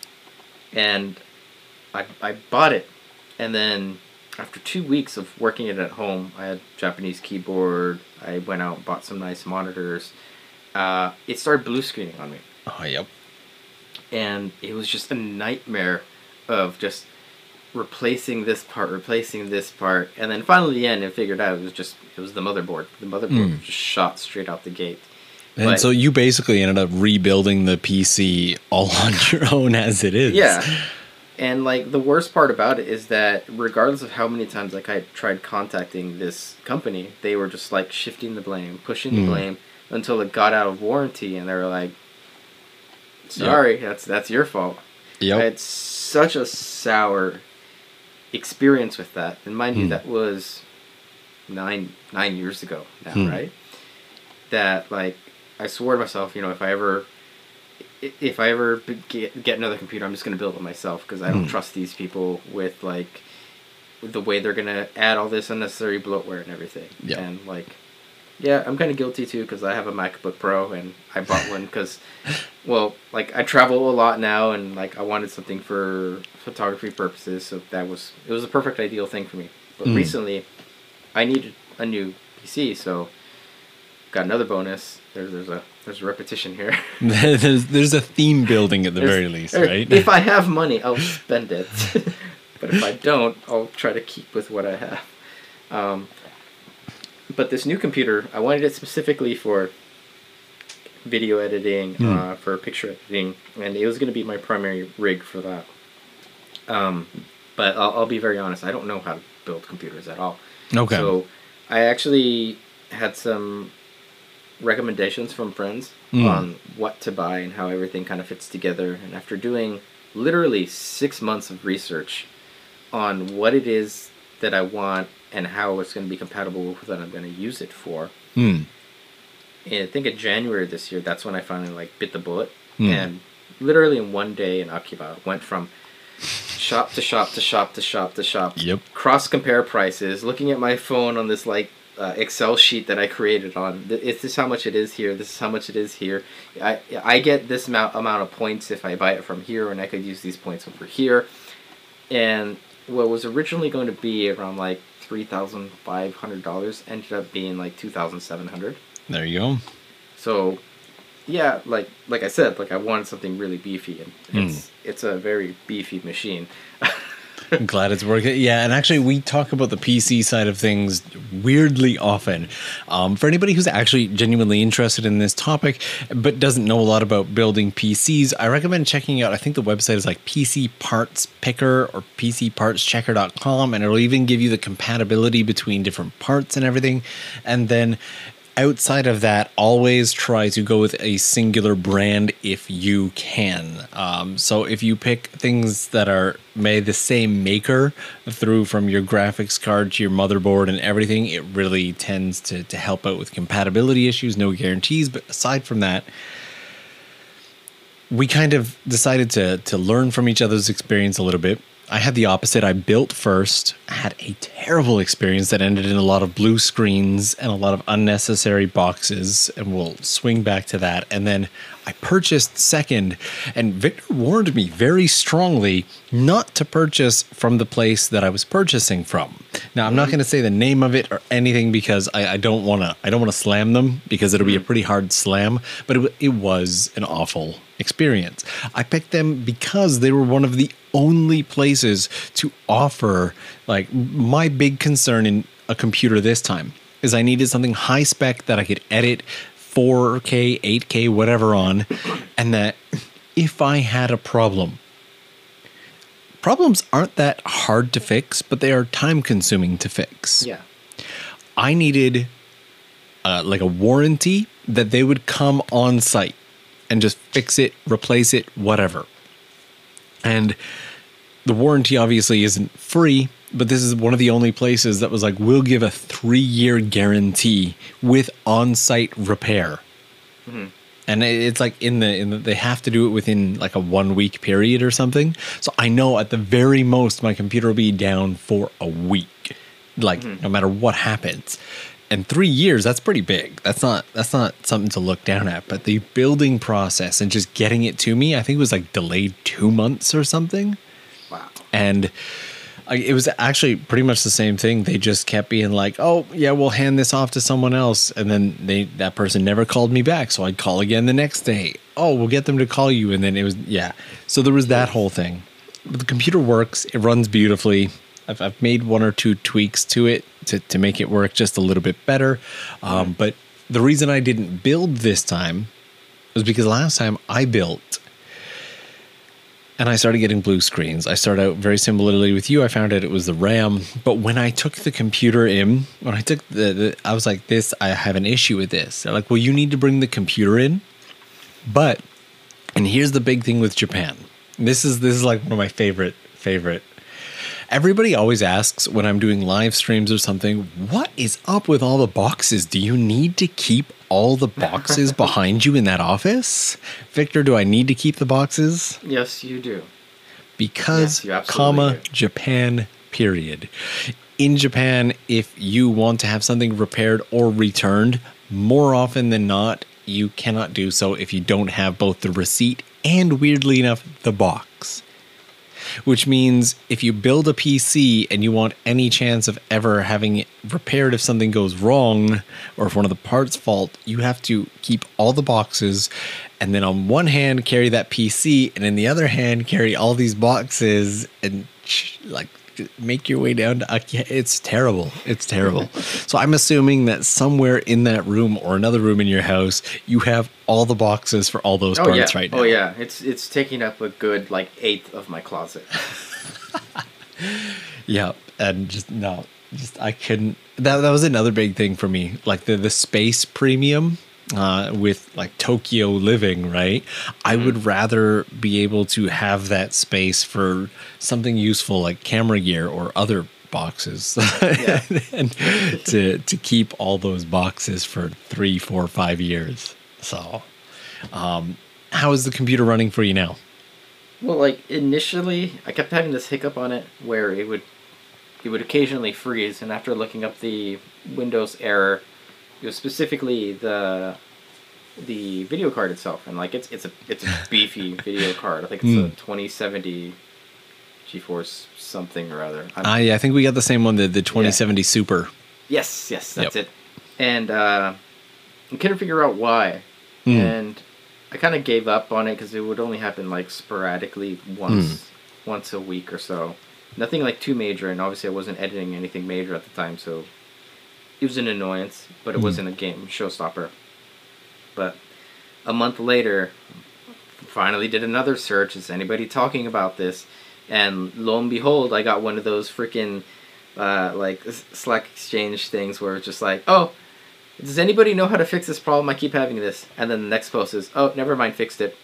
and I I bought it, and then after two weeks of working it at home, I had Japanese keyboard. I went out and bought some nice monitors. Uh, it started blue screening on me. Oh, yep. And it was just a nightmare of just replacing this part, replacing this part, and then finally at the end, I figured out it was just it was the motherboard. The motherboard mm. just shot straight out the gate. And but, so you basically ended up rebuilding the P C all on your own as it is. Yeah. And like the worst part about it is that regardless of how many times like I tried contacting this company, they were just like shifting the blame, pushing the mm. blame until it got out of warranty, and they were like, "Sorry, yep. that's that's your fault." Yep. I had such a sour experience with that, and mind mm. you, that was nine nine years ago now, mm. right? That like I swore to myself, you know, if I ever if I ever get, get another computer, I'm just going to build it myself because I don't mm. trust these people with, like, the way they're going to add all this unnecessary bloatware and everything. Yeah. And, like, yeah, I'm kind of guilty, too, because I have a MacBook Pro, and I bought one because, well, like, I travel a lot now, and, like, I wanted something for photography purposes, so that was, it was a perfect ideal thing for me. But mm. recently, I needed a new P C, so got another bonus. There's, there's a there's a repetition here. there's there's a theme building at the there's, very least, right? If I have money, I'll spend it. But if I don't, I'll try to keep with what I have. Um, but this new computer, I wanted it specifically for video editing, mm. uh, for picture editing, and it was going to be my primary rig for that. Um, but I'll, I'll be very honest, I don't know how to build computers at all. Okay. So I actually had some recommendations from friends mm. on what to buy and how everything kind of fits together, and after doing literally six months of research on what it is that I want and how it's going to be compatible with what I'm going to use it for, mm. and I think in January this year, that's when I finally like bit the bullet, mm. and literally in one day in Akiba went from shop to shop to shop to shop to shop, yep. cross compare prices, looking at my phone on this like Uh, Excel sheet that I created on. This is how much it is here. This is how much it is here. I I get this amount amount of points if I buy it from here, and I could use these points over here. And what was originally going to be around like three thousand five hundred dollars ended up being like two thousand seven hundred. There you go. So, yeah, like like I said, like I wanted something really beefy, and it's mm. it's a very beefy machine. I'm glad it's working. Yeah, and actually we talk about the P C side of things weirdly often. Um, for anybody who's actually genuinely interested in this topic but doesn't know a lot about building P Cs, I recommend checking out, I think the website is like P C Parts Picker or P C Parts Checker dot com, and it'll even give you the compatibility between different parts and everything. And then outside of that, always try to go with a singular brand if you can. Um, so if you pick things that are made the same maker through from your graphics card to your motherboard and everything, it really tends to, to help out with compatibility issues, no guarantees. But aside from that, we kind of decided to, to learn from each other's experience a little bit. I had the opposite. I built first, had a terrible experience that ended in a lot of blue screens and a lot of unnecessary boxes, and we'll swing back to that. And then I purchased second, and Victor warned me very strongly not to purchase from the place that I was purchasing from. Now, I'm not going to say the name of it or anything because I, I don't want to. I don't want to slam them because it'll be a pretty hard slam. But it, it was an awful experience. I picked them because they were one of the only places to offer, like, my big concern in a computer this time is I needed something high spec that I could edit four K, eight K, whatever on, and that if I had a problem, problems aren't that hard to fix, but they are time consuming to fix. Yeah. I needed uh, like a warranty that they would come on site and just fix it, replace it, whatever. And the warranty obviously isn't free, but this is one of the only places that was like, we'll give a three-year guarantee with on-site repair. Mm-hmm. And it's like in the, in the, they have to do it within like a one-week period or something. So I know at the very most my computer will be down for a week, like mm-hmm. no matter what happens. And three years, that's pretty big. That's not that's not something to look down at. But the building process and just getting it to me, I think it was like delayed two months or something. Wow. And I, it was actually pretty much the same thing. They just kept being like, oh, yeah, we'll hand this off to someone else. And then they that person never called me back. So I'd call again the next day. Oh, we'll get them to call you. And then it was, yeah. So there was that whole thing. But the computer works. It runs beautifully. I've, I've made one or two tweaks to it to, to make it work just a little bit better. Um, but the reason I didn't build this time was because last time I built and I started getting blue screens. I started out very similarly with you. I found out it was the RAM. But when I took the computer in, when I took the, the I was like, this, I have an issue with this. They're like, well, you need to bring the computer in. But, and here's the big thing with Japan. This is, this is like one of my favorite, favorite Everybody always asks when I'm doing live streams or something, what is up with all the boxes? Do you need to keep all the boxes behind you in that office? Victor, do I need to keep the boxes? Yes, you do. Because, yes, you comma, do. Japan, period. In Japan, if you want to have something repaired or returned, more often than not, you cannot do so if you don't have both the receipt and, weirdly enough, the box. Which means if you build a P C and you want any chance of ever having it repaired if something goes wrong or if one of the parts fault, you have to keep all the boxes and then on one hand carry that P C and in the other hand carry all these boxes and like make your way down to it's terrible. It's terrible. So I'm assuming that somewhere in that room or another room in your house, you have all the boxes for all those oh, parts yeah. right now. Oh yeah, it's it's taking up a good like eighth of my closet. Yeah, and just no, just I couldn't. That that was another big thing for me, like the the space premium. Uh, with like Tokyo Living, right? I would rather be able to have that space for something useful like camera gear or other boxes, yeah. and to to keep all those boxes for three, four, five years. So, um, how is the computer running for you now? Well, like initially, I kept having this hiccup on it where it would it would occasionally freeze, and after looking up the Windows error. It was specifically the the video card itself, and like it's it's a it's a beefy video card. I think it's mm. a twenty seventy GeForce something or other. Ah, uh, yeah, I think we got the same one, the the twenty seventy yeah. Super. Yes, yes, that's yep. it. And uh, I couldn't figure out why, mm. and I kind of gave up on it because it would only happen like sporadically once mm. once a week or so. Nothing like too major, and obviously I wasn't editing anything major at the time, so. It was an annoyance, but it mm. wasn't a game showstopper. But a month later, finally did another search. Is anybody talking about this? And lo and behold, I got one of those freaking uh, like Slack exchange things where it's just like, oh, does anybody know how to fix this problem? I keep having this. And then the next post is, oh, never mind, fixed it.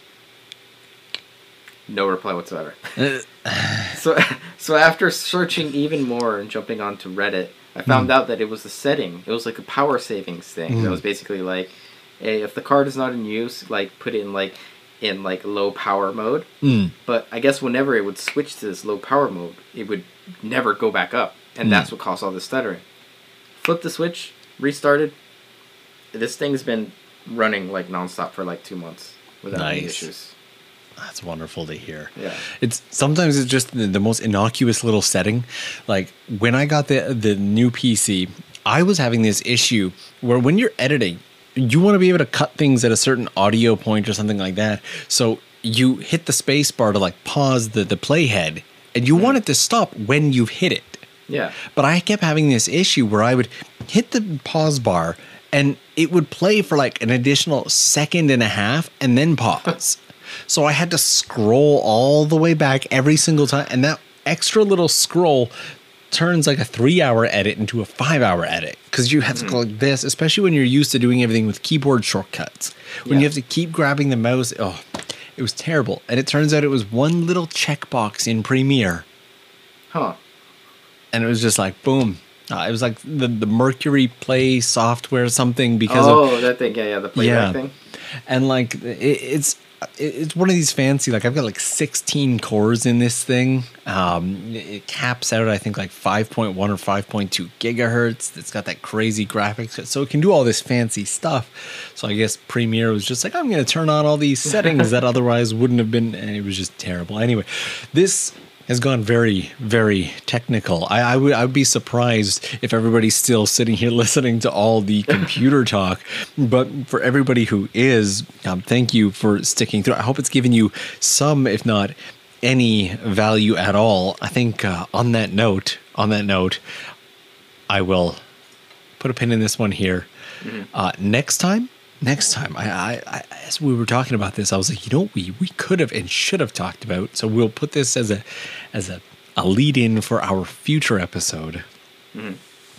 No reply whatsoever. so, so after searching even more and jumping onto Reddit, I found mm. out that it was a setting. It was like a power savings thing. Mm. That was basically like, hey, if the card is not in use, like put it in like in like low power mode. Mm. But I guess whenever it would switch to this low power mode, it would never go back up. And Mm. that's what caused all the stuttering. Flipped the switch, restarted. This thing's been running like nonstop for like two months without any Nice. issues. That's wonderful to hear. Yeah. It's sometimes it's just the, the most innocuous little setting. Like when I got the the new P C, I was having this issue where when you're editing, you want to be able to cut things at a certain audio point or something like that. So you hit the space bar to like pause the, the playhead, and you want it to stop when you've hit it. Yeah. But I kept having this issue where I would hit the pause bar and it would play for like an additional second and a half and then pause. So I had to scroll all the way back every single time. And that extra little scroll turns like a three hour edit into a five hour edit. Because you have to go like this, especially when you're used to doing everything with keyboard shortcuts. When Yeah. you have to keep grabbing the mouse, oh, it was terrible. And it turns out it was one little checkbox in Premiere. Huh. And it was just like, boom. Uh, it was like the, the Mercury Play software something because oh, of... that thing. Yeah, yeah, the playback Yeah. thing. And like, it, it's it's one of these fancy, like I've got like sixteen cores in this thing. Um, it caps out, I think, like five point one or five point two gigahertz. It's got that crazy graphics. So it can do all this fancy stuff. So I guess Premiere was just like, I'm going to turn on all these settings that otherwise wouldn't have been. And it was just terrible. Anyway, this has gone very, very technical. I, I would I would be surprised if everybody's still sitting here listening to all the computer talk. But for everybody who is, um, thank you for sticking through. I hope it's given you some, if not any, value at all. I think uh, on that note, on that note, I will put a pin in this one here. Mm-hmm. Uh, next time. Next time, I, I, I, as we were talking about this, I was like, you know, we we could have and should have talked about. So we'll put this as a as a, a lead in for our future episode. Mm-hmm.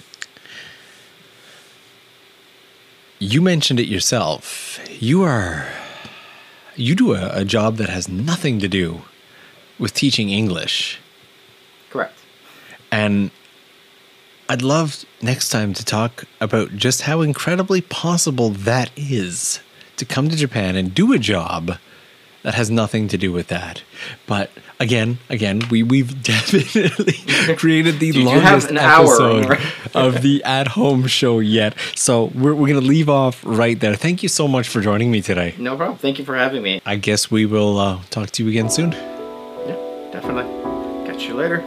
You mentioned it yourself. You are you do a, a job that has nothing to do with teaching English, Correct. and I'd love next time to talk about just how incredibly possible that is to come to Japan and do a job that has nothing to do with that. But again, again, we, we've definitely created the You do longest have an hour episode or- of the At Home Show yet. So we're, we're going to leave off right there. Thank you so much for joining me today. No problem. Thank you for having me. I guess we will uh, talk to you again soon. Yeah, definitely. Catch you later.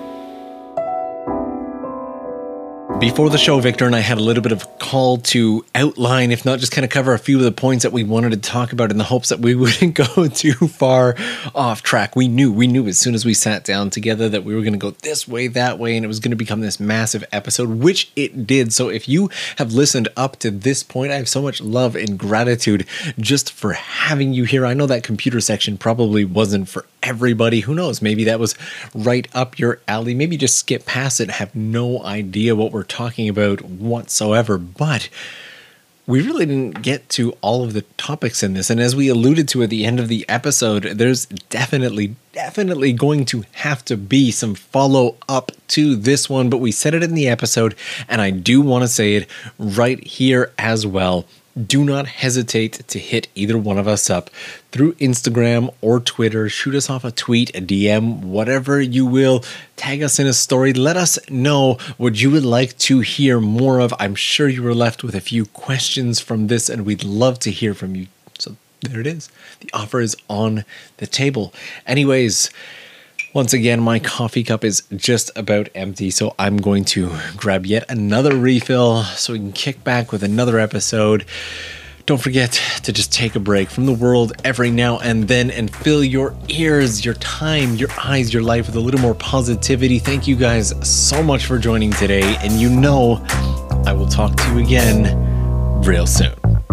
Before the show, Victor and I had a little bit of a call to outline, if not just kind of cover a few of the points that we wanted to talk about in the hopes that we wouldn't go too far off track. We knew, we knew as soon as we sat down together that we were going to go this way, that way, and it was going to become this massive episode, which it did. So if you have listened up to this point, I have so much love and gratitude just for having you here. I know that computer section probably wasn't for everybody. Who knows? Maybe that was right up your alley. Maybe just skip past it, have no idea what we're talking about whatsoever. But we really didn't get to all of the topics in this. And as we alluded to at the end of the episode, there's definitely, definitely going to have to be some follow up to this one. But we said it in the episode, and I do want to say it right here as well. Do not hesitate to hit either one of us up through Instagram or Twitter. Shoot us off a tweet, a D M, whatever you will. Tag us in a story. Let us know what you would like to hear more of. I'm sure you were left with a few questions from this, and we'd love to hear from you. So there it is. The offer is on the table. Anyways, once again, my coffee cup is just about empty, so I'm going to grab yet another refill so we can kick back with another episode. Don't forget to just take a break from the world every now and then and fill your ears, your time, your eyes, your life with a little more positivity. Thank you guys so much for joining today, and you know I will talk to you again real soon.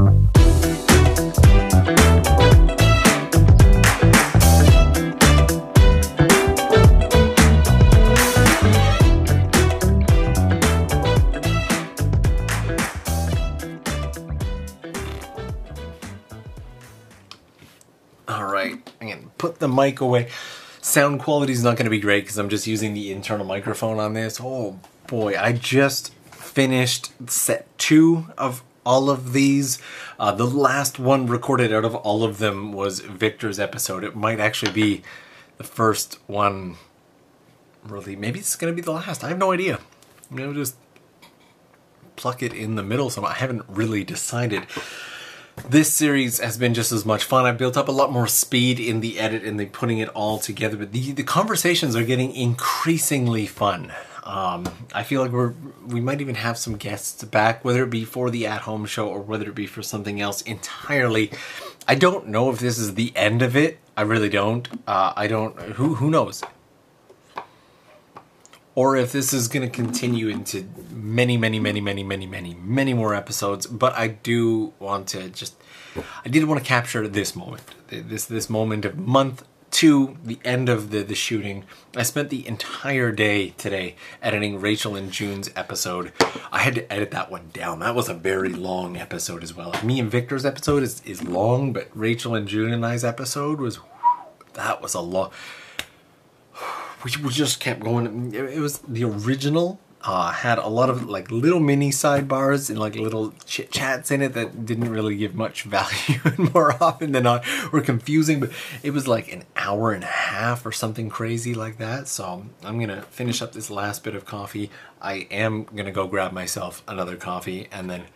Put the mic away. Sound quality is not going to be great because I'm just using the internal microphone on this. Oh boy, I just finished set two of all of these. Uh, the last one recorded out of all of them was Victor's episode. It might actually be the first one, really. Maybe it's going to be the last. I have no idea. I'm going to just pluck it in the middle, so I haven't really decided. This series has been just as much fun. I've built up a lot more speed in the edit and the putting it all together, but the, the conversations are getting increasingly fun. Um, I feel like we're, we might even have some guests back, whether it be for the at-home show or whether it be for something else entirely. I don't know if this is the end of it. I really don't. Uh, I don't, who, who knows? Or if this is going to continue into many, many, many, many, many, many, many more episodes. But I do want to just, I did want to capture this moment. This this moment of month two, the end of the, the shooting. I spent the entire day today editing Rachel and June's episode. I had to edit that one down. That was a very long episode as well. Like me and Victor's episode is, is long, but Rachel and June and I's episode was, that was a long... We just kept going. It was the original, uh, had a lot of like little mini sidebars and like little chit chats in it that didn't really give much value, and more often than not were confusing, but it was like an hour and a half or something crazy like that. So I'm gonna finish up this last bit of coffee. I am gonna go grab myself another coffee, and then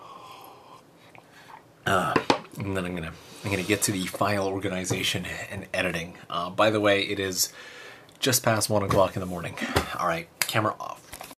uh, and then I'm gonna I'm gonna get to the file organization and editing. Uh, by the way, it is just past one o'clock in the morning. All right, camera off.